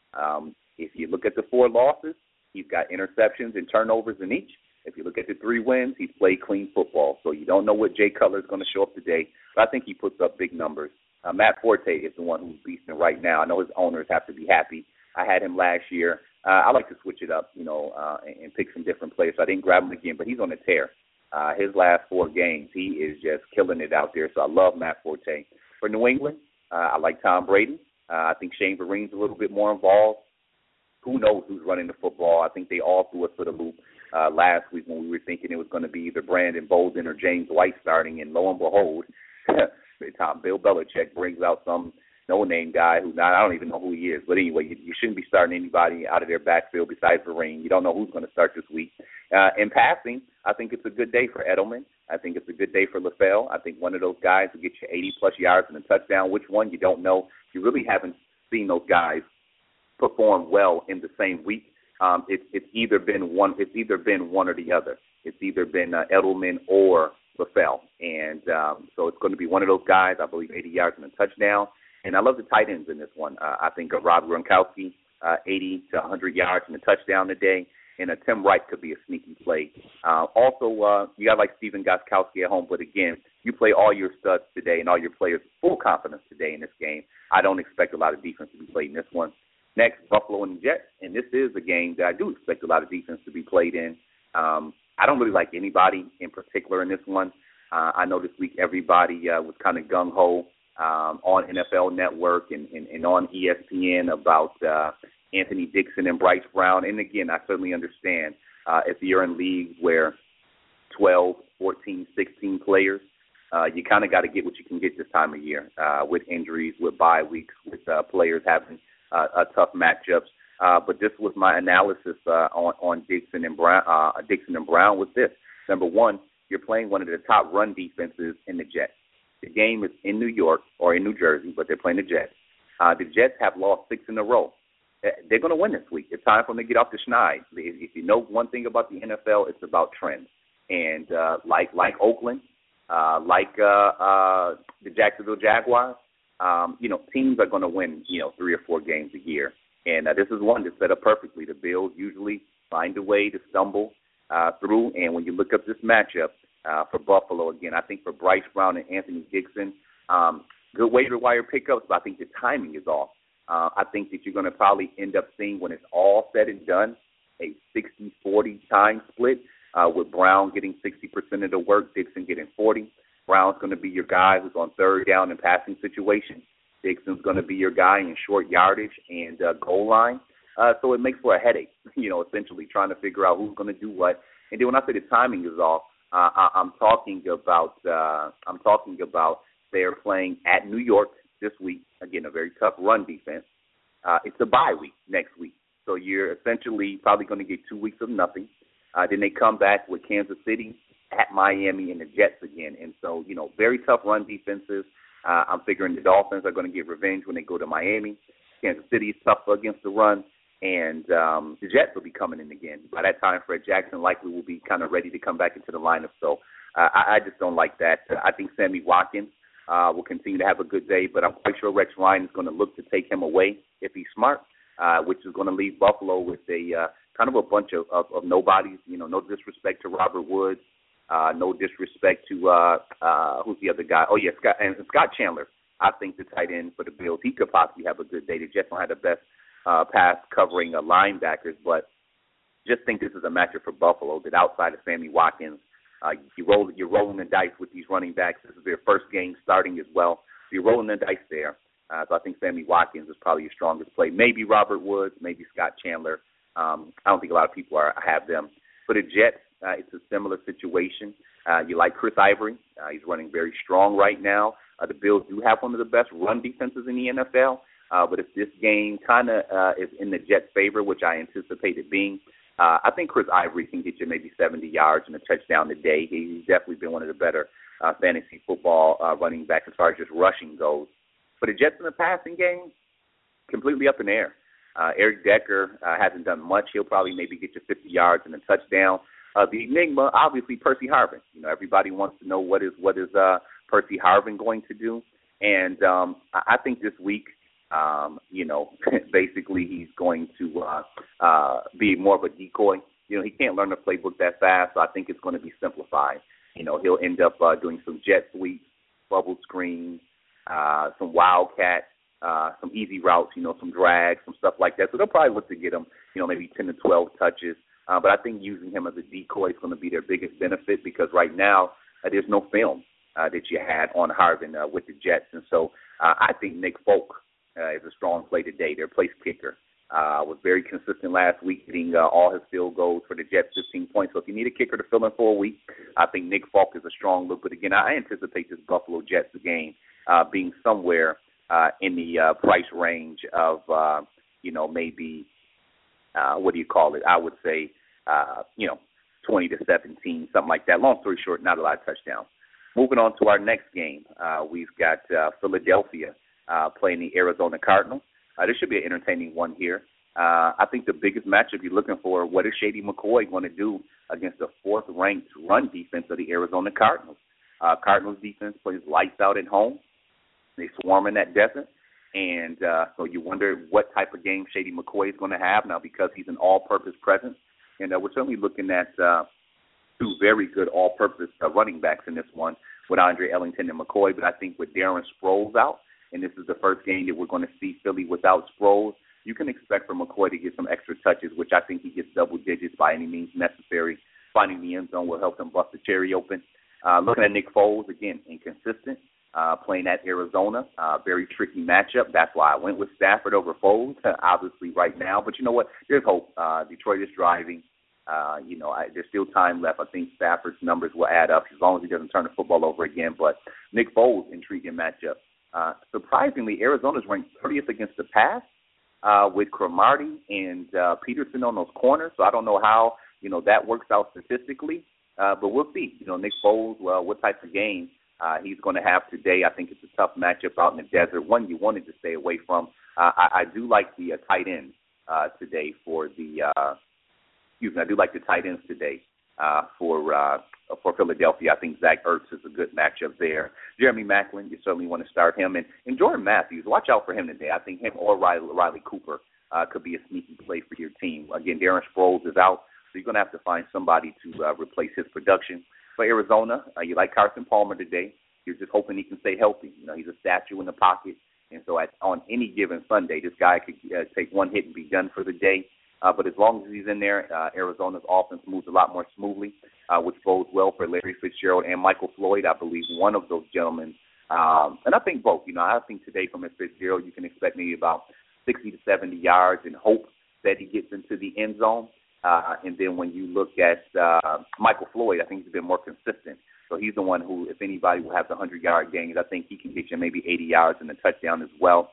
If you look at the 4 losses, he's got interceptions and turnovers in each. If you look at the 3 wins, he's played clean football. So you don't know what Jay Cutler is going to show up today, but I think he puts up big numbers. Matt Forte is the one who's beasting right now. I know his owners have to be happy. I had him last year. I like to switch it up, and pick some different players. So I didn't grab him again, but he's on a tear. His last 4 games, he is just killing it out there. So I love Matt Forte. For New England, I like Tom Brady. I think Shane Vereen's a little bit more involved. Who knows who's running the football? I think they all threw us for the loop last week when we were thinking it was going to be either Brandon Bolden or James White starting, and lo and behold, Bill Belichick brings out some no-name guy who I don't even know who he is. But anyway, you shouldn't be starting anybody out of their backfield besides Vereen. You don't know who's going to start this week. In passing, I think it's a good day for Edelman. I think it's a good day for LaFell. I think one of those guys will get you 80-plus yards and a touchdown. Which one, you don't know. You really haven't seen those guys perform well in the same week. It's either been one or the other. It's either been Edelman or LaFell, and so it's going to be one of those guys. I believe 80 yards and a touchdown. And I love the tight ends in this one. I think Rob Gronkowski, 80 to 100 yards and a touchdown today, and Tim Wright could be a sneaky play. Also, you got like Stephen Gostkowski at home, but again, you play all your studs today and all your players full confidence today in this game. I don't expect a lot of defense to be played in this one. Next, Buffalo and the Jets, and this is a game that I do expect a lot of defense to be played in. I don't really like anybody in particular in this one. I know this week everybody was kind of gung-ho on NFL Network and on ESPN about Anthony Dixon and Bryce Brown. And, again, I certainly understand if you're in leagues where 12, 14, 16 players, you kind of got to get what you can get this time of year with injuries, with bye weeks, with players having tough matchups. But this was my analysis on Dixon and Brown was this. Number one, you're playing one of the top run defenses in the Jets. The game is in New York or in New Jersey, but they're playing the Jets. The Jets have lost 6 in a row. They're going to win this week. It's time for them to get off the schneid. If you know one thing about the NFL, it's about trends. And like Oakland, like the Jacksonville Jaguars, teams are going to win, 3 or 4 games a year. And this is one that's set up perfectly. The Bills usually find a way to stumble through. And when you look up this matchup for Buffalo, again, I think for Bryce Brown and Anthony Dixon, good waiver wire pickups, but I think the timing is off. I think that you're going to probably end up seeing, when it's all said and done, a 60-40 time split with Brown getting 60% of the work, Dixon getting 40. Brown's going to be your guy who's on third down and passing situations. Dixon's going to be your guy in short yardage and goal line. So it makes for a headache, essentially trying to figure out who's going to do what. And then when I say the timing is off, I'm talking about they're playing at New York this week. Again, a very tough run defense. It's a bye week next week. So you're essentially probably going to get 2 weeks of nothing. Then they come back with Kansas City, at Miami, and the Jets again. And so, very tough run defenses. I'm figuring the Dolphins are going to get revenge when they go to Miami. Kansas City is tough against the run. And the Jets will be coming in again. By that time, Fred Jackson likely will be kind of ready to come back into the lineup. So I just don't like that. I think Sammy Watkins will continue to have a good day, but I'm quite sure Rex Ryan is going to look to take him away if he's smart, which is going to leave Buffalo with a kind of a bunch of nobodies. No disrespect to Robert Woods, no disrespect to who's the other guy? Oh, yeah, Scott Chandler. I think the tight end for the Bills, he could possibly have a good day. The Jets don't have the best pass covering linebackers, but just think this is a matchup for Buffalo that outside of Sammy Watkins, you're rolling the dice with these running backs. This is their first game starting as well. So you're rolling the dice there. So I think Sammy Watkins is probably your strongest play. Maybe Robert Woods, maybe Scott Chandler. I don't think a lot of people have them. For the Jets, it's a similar situation. You like Chris Ivory. He's running very strong right now. The Bills do have one of the best run defenses in the NFL. But if this game kind of is in the Jets' favor, which I anticipate it being, I think Chris Ivory can get you maybe 70 yards and a touchdown today. He's definitely been one of the better fantasy football running backs as far as just rushing goes. For the Jets in the passing game, completely up in the air. Eric Decker hasn't done much. He'll probably maybe get you 50 yards and a touchdown. The enigma, obviously, Percy Harvin. Everybody wants to know what is Percy Harvin going to do. And I think this week, basically he's going to be more of a decoy. He can't learn the playbook that fast, so I think it's going to be simplified. He'll end up doing some jet sweeps, bubble screens, some wildcat, some easy routes, some drags, some stuff like that. So they'll probably look to get him, maybe 10 to 12 touches. But I think using him as a decoy is going to be their biggest benefit because right now there's no film that you had on Harvin with the Jets. And so I think Nick Folk is a strong play today. Their place kicker was very consistent last week, hitting all his field goals for the Jets, 15 points. So if you need a kicker to fill in for a week, I think Nick Folk is a strong look. But again, I anticipate this Buffalo Jets game being somewhere in the price range of, maybe, I would say, 20 to 17, something like that. Long story short, not a lot of touchdowns. Moving on to our next game, we've got Philadelphia playing the Arizona Cardinals. This should be an entertaining one here. I think the biggest matchup you're looking for, what is Shady McCoy going to do against the fourth-ranked run defense of the Arizona Cardinals? Cardinals defense plays lights out at home. They swarm in that desert. And so you wonder what type of game Shady McCoy is going to have now because he's an all-purpose presence. And we're certainly looking at two very good all-purpose running backs in this one with Andre Ellington and McCoy. But I think with Darren Sproles out, and this is the first game that we're going to see Philly without Sproles, you can expect for McCoy to get some extra touches, which I think he gets double digits by any means necessary. Finding the end zone will help him bust the cherry open. Looking at Nick Foles, again, inconsistent. Playing at Arizona, very tricky matchup. That's why I went with Stafford over Foles, obviously right now. But you know what? There's hope. Detroit is driving. There's still time left. I think Stafford's numbers will add up as long as he doesn't turn the football over again. But Nick Foles, intriguing matchup. Surprisingly, Arizona's ranked 30th against the pass with Cromartie and Peterson on those corners. So I don't know how, that works out statistically. But we'll see. Nick Foles, what type of game he's going to have today. I think it's a tough matchup out in the desert, one you wanted to stay away from. I do like the tight ends today for the I do like the tight ends today for Philadelphia. I think Zach Ertz is a good matchup there. Jeremy Maclin, you certainly want to start him. And Jordan Matthews, watch out for him today. I think him or Riley Cooper could be a sneaky play for your team. Again, Darren Sproles is out, so you're going to have to find somebody to replace his production. For Arizona, you like Carson Palmer today. You're just hoping he can stay healthy. He's a statue in the pocket, and so on any given Sunday, this guy could take one hit and be done for the day. But as long as he's in there, Arizona's offense moves a lot more smoothly, which bodes well for Larry Fitzgerald and Michael Floyd. I believe one of those gentlemen, and I think both. I think today from Fitzgerald, you can expect maybe about 60 to 70 yards and hope that he gets into the end zone. And then when you look at Michael Floyd, I think he's been more consistent. So he's the one who, if anybody will have the 100-yard gains, I think he can get you maybe 80 yards and a touchdown as well.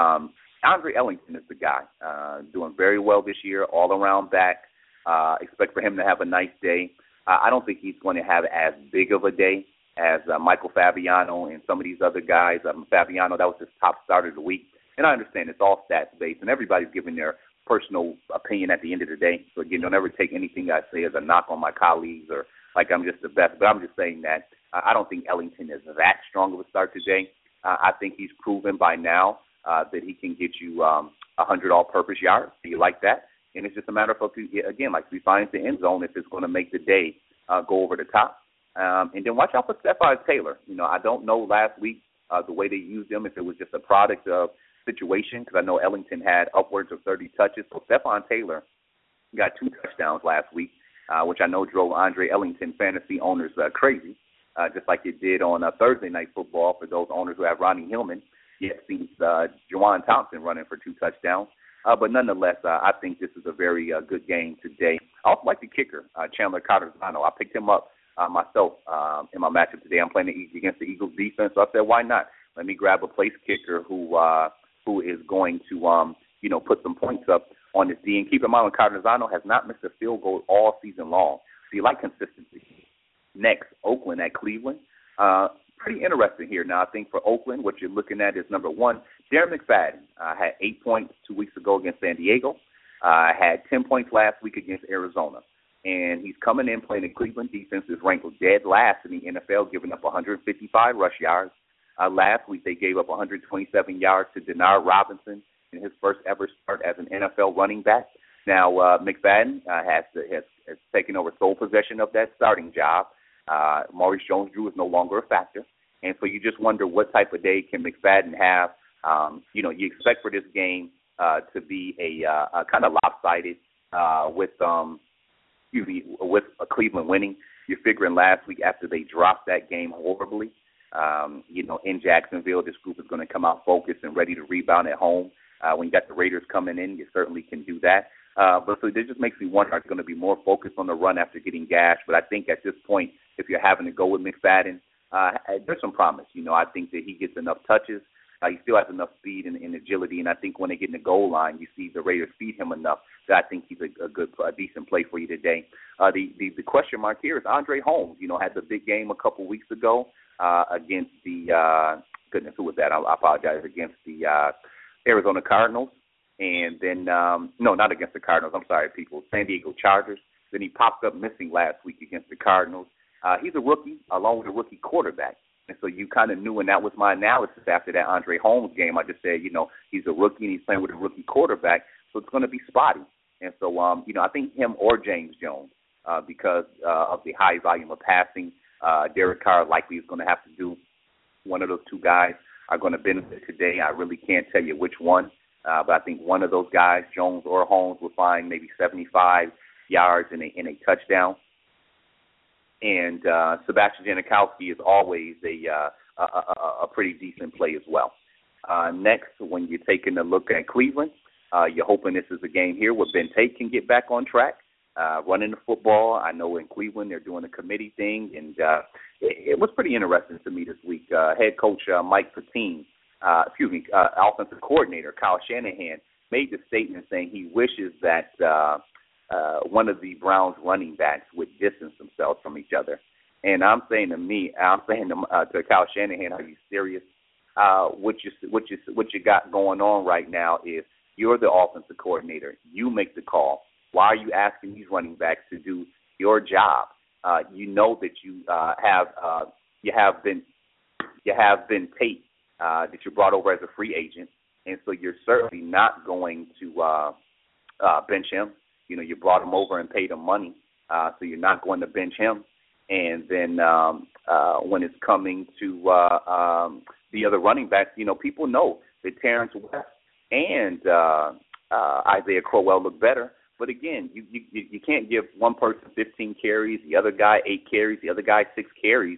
Andre Ellington is the guy, doing very well this year, all-around back. Expect for him to have a nice day. I don't think he's going to have as big of a day as Michael Fabiano and some of these other guys. Fabiano, that was his top starter of the week. And I understand it's all stats-based, and everybody's giving their personal opinion at the end of the day. So, again, don't ever take anything I say as a knock on my colleagues or like I'm just the best. But I'm just saying that I don't think Ellington is that strong of a start today. I think he's proven by now that he can get you 100 all-purpose yards. Do you like that? And it's just a matter of, again, like we find the end zone if it's going to make the day go over the top. And then watch out for Stephon Taylor. I don't know last week the way they used him, if it was just a product of situation, because I know Ellington had upwards of 30 touches. So Stephon Taylor got 2 touchdowns last week, which I know drove Andre Ellington fantasy owners crazy, just like it did on Thursday Night Football for those owners who have Ronnie Hillman. Yet sees Juwan Thompson running for 2 touchdowns. But nonetheless, I think this is a very good game today. I also like the kicker, Chandler Carter-Zano. I picked him up myself in my matchup today. I'm playing against the Eagles defense, so I said, why not? Let me grab a place kicker who is going to, put some points up on this D. And keep in mind, Carter-Zano has not missed a field goal all season long. So you like consistency. Next, Oakland at Cleveland. Pretty interesting here. Now, I think for Oakland, what you're looking at is, number one, Darren McFadden had 8 points 2 weeks ago against San Diego, had 10 points last week against Arizona. And he's coming in playing the Cleveland defense is ranked dead last in the NFL, giving up 155 rush yards. Last week, they gave up 127 yards to Denard Robinson in his first ever start as an NFL running back. Now, McFadden has taken over sole possession of that starting job. Maurice Jones-Drew is no longer a factor. And so you just wonder what type of day can McFadden have. You expect for this game to be a kind of lopsided with Cleveland winning. You're figuring last week after they dropped that game horribly, in Jacksonville, this group is going to come out focused and ready to rebound at home. When you got the Raiders coming in, you certainly can do that. But so it just makes me wonder, are they going to be more focused on the run after getting gashed? But I think at this point, if you're having to go with McFadden, there's some promise. I think that he gets enough touches. He still has enough speed and agility, and I think when they get in the goal line, you see the Raiders feed him enough that I think he's a decent play for you today. The question mark here is Andre Holmes. Had the big game a couple weeks ago against the goodness, who was that? I apologize, against the Arizona Cardinals. And then, no, not against the Cardinals. I'm sorry, people. San Diego Chargers. Then he popped up missing last week against the Cardinals. He's a rookie, along with a rookie quarterback. And so you kind of knew, and that was my analysis after that Andre Holmes game. I just said, he's a rookie and he's playing with a rookie quarterback, so it's going to be spotty. And so, I think him or James Jones, because of the high volume of passing, Derek Carr likely is going to have to do. One of those two guys are going to benefit today. I really can't tell you which one. But I think one of those guys, Jones or Holmes, will find maybe 75 yards in a touchdown. And Sebastian Janikowski is always a pretty decent play as well. Next, when you're taking a look at Cleveland, you're hoping this is a game here where Ben Tate can get back on track, running the football. I know in Cleveland they're doing a committee thing, and it was pretty interesting to me this week. Head coach Mike Pettine, offensive coordinator Kyle Shanahan made the statement saying he wishes that one of the Browns running backs would distance themselves from each other. And I'm saying to Kyle Shanahan, are you serious? What you got going on right now is you're the offensive coordinator. You make the call. Why are you asking these running backs to do your job? You know that you have been Tate that you brought over as a free agent. and so you're certainly not going to bench him. You know, you brought him over and paid him money, so you're not going to bench him. And then when it's coming to the other running backs, you know, people know that Terrence West and Isaiah Crowell look better. But again, you can't give one person 15 carries, the other guy 8 carries, the other guy 6 carries,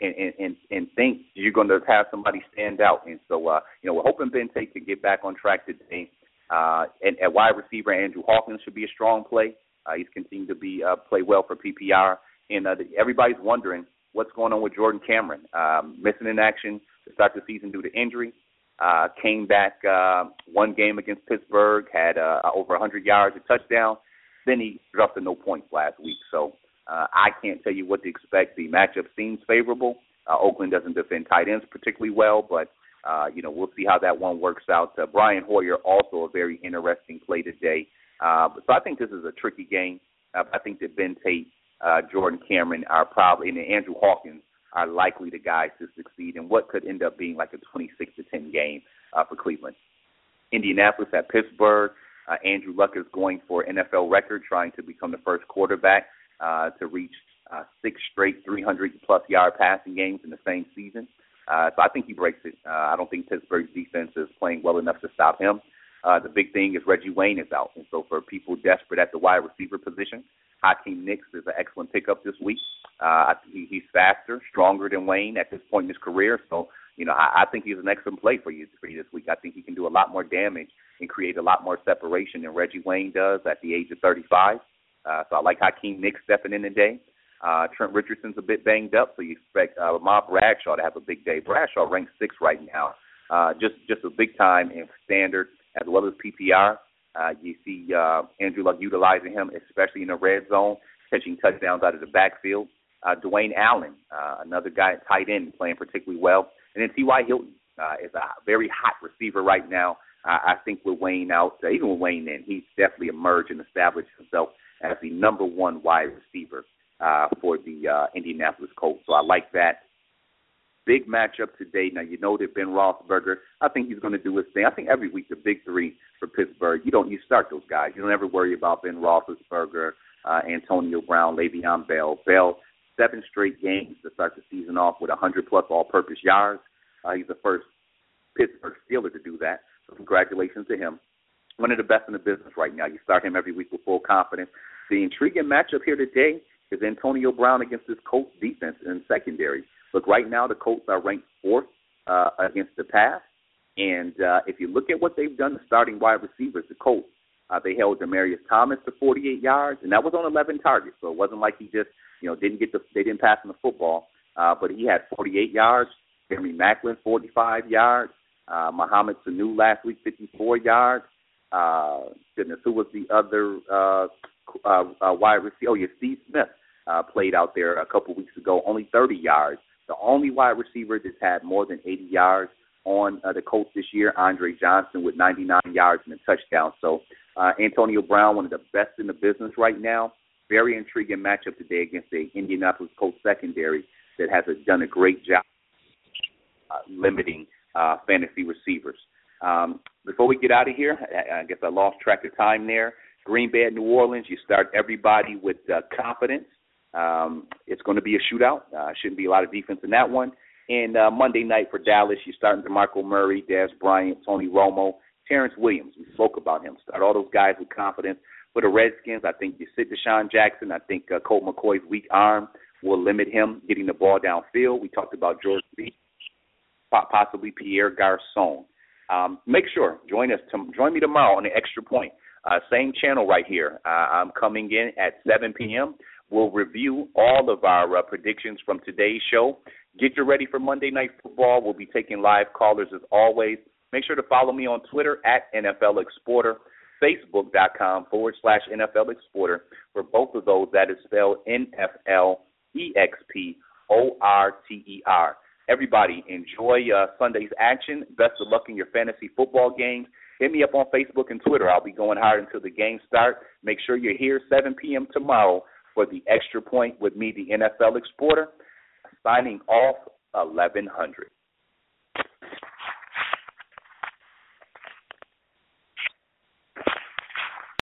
and think you're going to have somebody stand out. And so, you know, we're hoping Ben Tate can get back on track today. And at wide receiver, Andrew Hawkins should be a strong play. He's continued to be play well for PPR. And everybody's wondering what's going on with Jordan Cameron. Missing in action to start the season due to injury. Came back one game against Pittsburgh, had over 100 yards, a touchdown. Then he dropped to no points last week. So I can't tell you what to expect. The matchup seems favorable. Oakland doesn't defend tight ends particularly well, but, you know, we'll see how that one works out. Brian Hoyer, also a very interesting play today. So I think this is a tricky game. I think that Ben Tate, Jordan Cameron are probably, and Andrew Hawkins are likely the guys to succeed in what could end up being like a 26-10 game for Cleveland. Indianapolis at Pittsburgh. Andrew Luck is going for NFL record, trying to become the first quarterback to reach 6 straight 300-plus yard passing games in the same season. So I think he breaks it. I don't think Pittsburgh's defense is playing well enough to stop him. The big thing is Reggie Wayne is out. And so for people desperate at the wide receiver position, Hakeem Nicks is an excellent pickup this week. He's faster, stronger than Wayne at this point in his career. So, you know, I think he's an excellent play for you this week. I think he can do a lot more damage and create a lot more separation than Reggie Wayne does at the age of 35. So I like Hakeem Nicks stepping in today. Trent Richardson's a bit banged up, so you expect Lamar Bradshaw to have a big day. Bradshaw ranks 6th right now. Just a big time in standard as well as PPR. You see Andrew Luck utilizing him, especially in the red zone, catching touchdowns out of the backfield. Dwayne Allen, another guy at tight end, playing particularly well. And then T.Y. Hilton is a very hot receiver right now. I think with Wayne out, even with Wayne in, he's definitely emerged and established himself as the number 1 wide receiver for the Indianapolis Colts. So I like that. Big matchup today. Now, you know that Ben Roethlisberger, I think he's going to do his thing. I think every week the big 3 for Pittsburgh, you start those guys. You don't ever worry about Ben Roethlisberger, Antonio Brown, Le'Veon Bell. Bell, 7 straight games to start the season off with 100-plus all-purpose yards. He's the first Pittsburgh Steeler to do that. So congratulations to him. One of the best in the business right now. You start him every week with full confidence. The intriguing matchup here today is Antonio Brown against this Colts defense in secondary. Look, right now the Colts are ranked 4th against the pass. And if you look at what they've done to starting wide receivers, the Colts, they held Demaryius Thomas to 48 yards, and that was on 11 targets. So it wasn't like he just, they didn't pass him the football. But he had 48 yards. Jeremy Maclin, 45 yards. Mohamed Sanu last week, 54 yards. Goodness, who was the other wide receiver? Oh, yeah, Steve Smith played out there a couple weeks ago, only 30 yards. The only wide receiver that's had more than 80 yards on the Colts this year, Andre Johnson, with 99 yards and a touchdown. So Antonio Brown, one of the best in the business right now. Very intriguing matchup today against the Indianapolis Colts secondary that has done a great job limiting fantasy receivers. Before we get out of here, I guess I lost track of time there. Green Bay at New Orleans, you start everybody with confidence. It's going to be a shootout. Shouldn't be a lot of defense in that one. And Monday night for Dallas, you're starting DeMarco Murray, Dez Bryant, Tony Romo, Terrence Williams. We spoke about him. Start all those guys with confidence. For the Redskins, I think you sit Deshaun Jackson. I think Colt McCoy's weak arm will limit him getting the ball downfield. We talked about George Reed, possibly Pierre Garçon. Make sure, join me tomorrow on the Extra Point. Same channel right here. I'm coming in at 7 p.m. We'll review all of our predictions from today's show. Get you ready for Monday Night Football. We'll be taking live callers as always. Make sure to follow me on Twitter at NFL Exporter, Facebook.com/NFL Exporter. For both of those, that is spelled NFLEXPORTER. Everybody, enjoy Sunday's action. Best of luck in your fantasy football games. Hit me up on Facebook and Twitter. I'll be going hard until the games start. Make sure you're here 7 p.m. tomorrow for the Extra Point with me, the NFL Exporter, signing off 1100.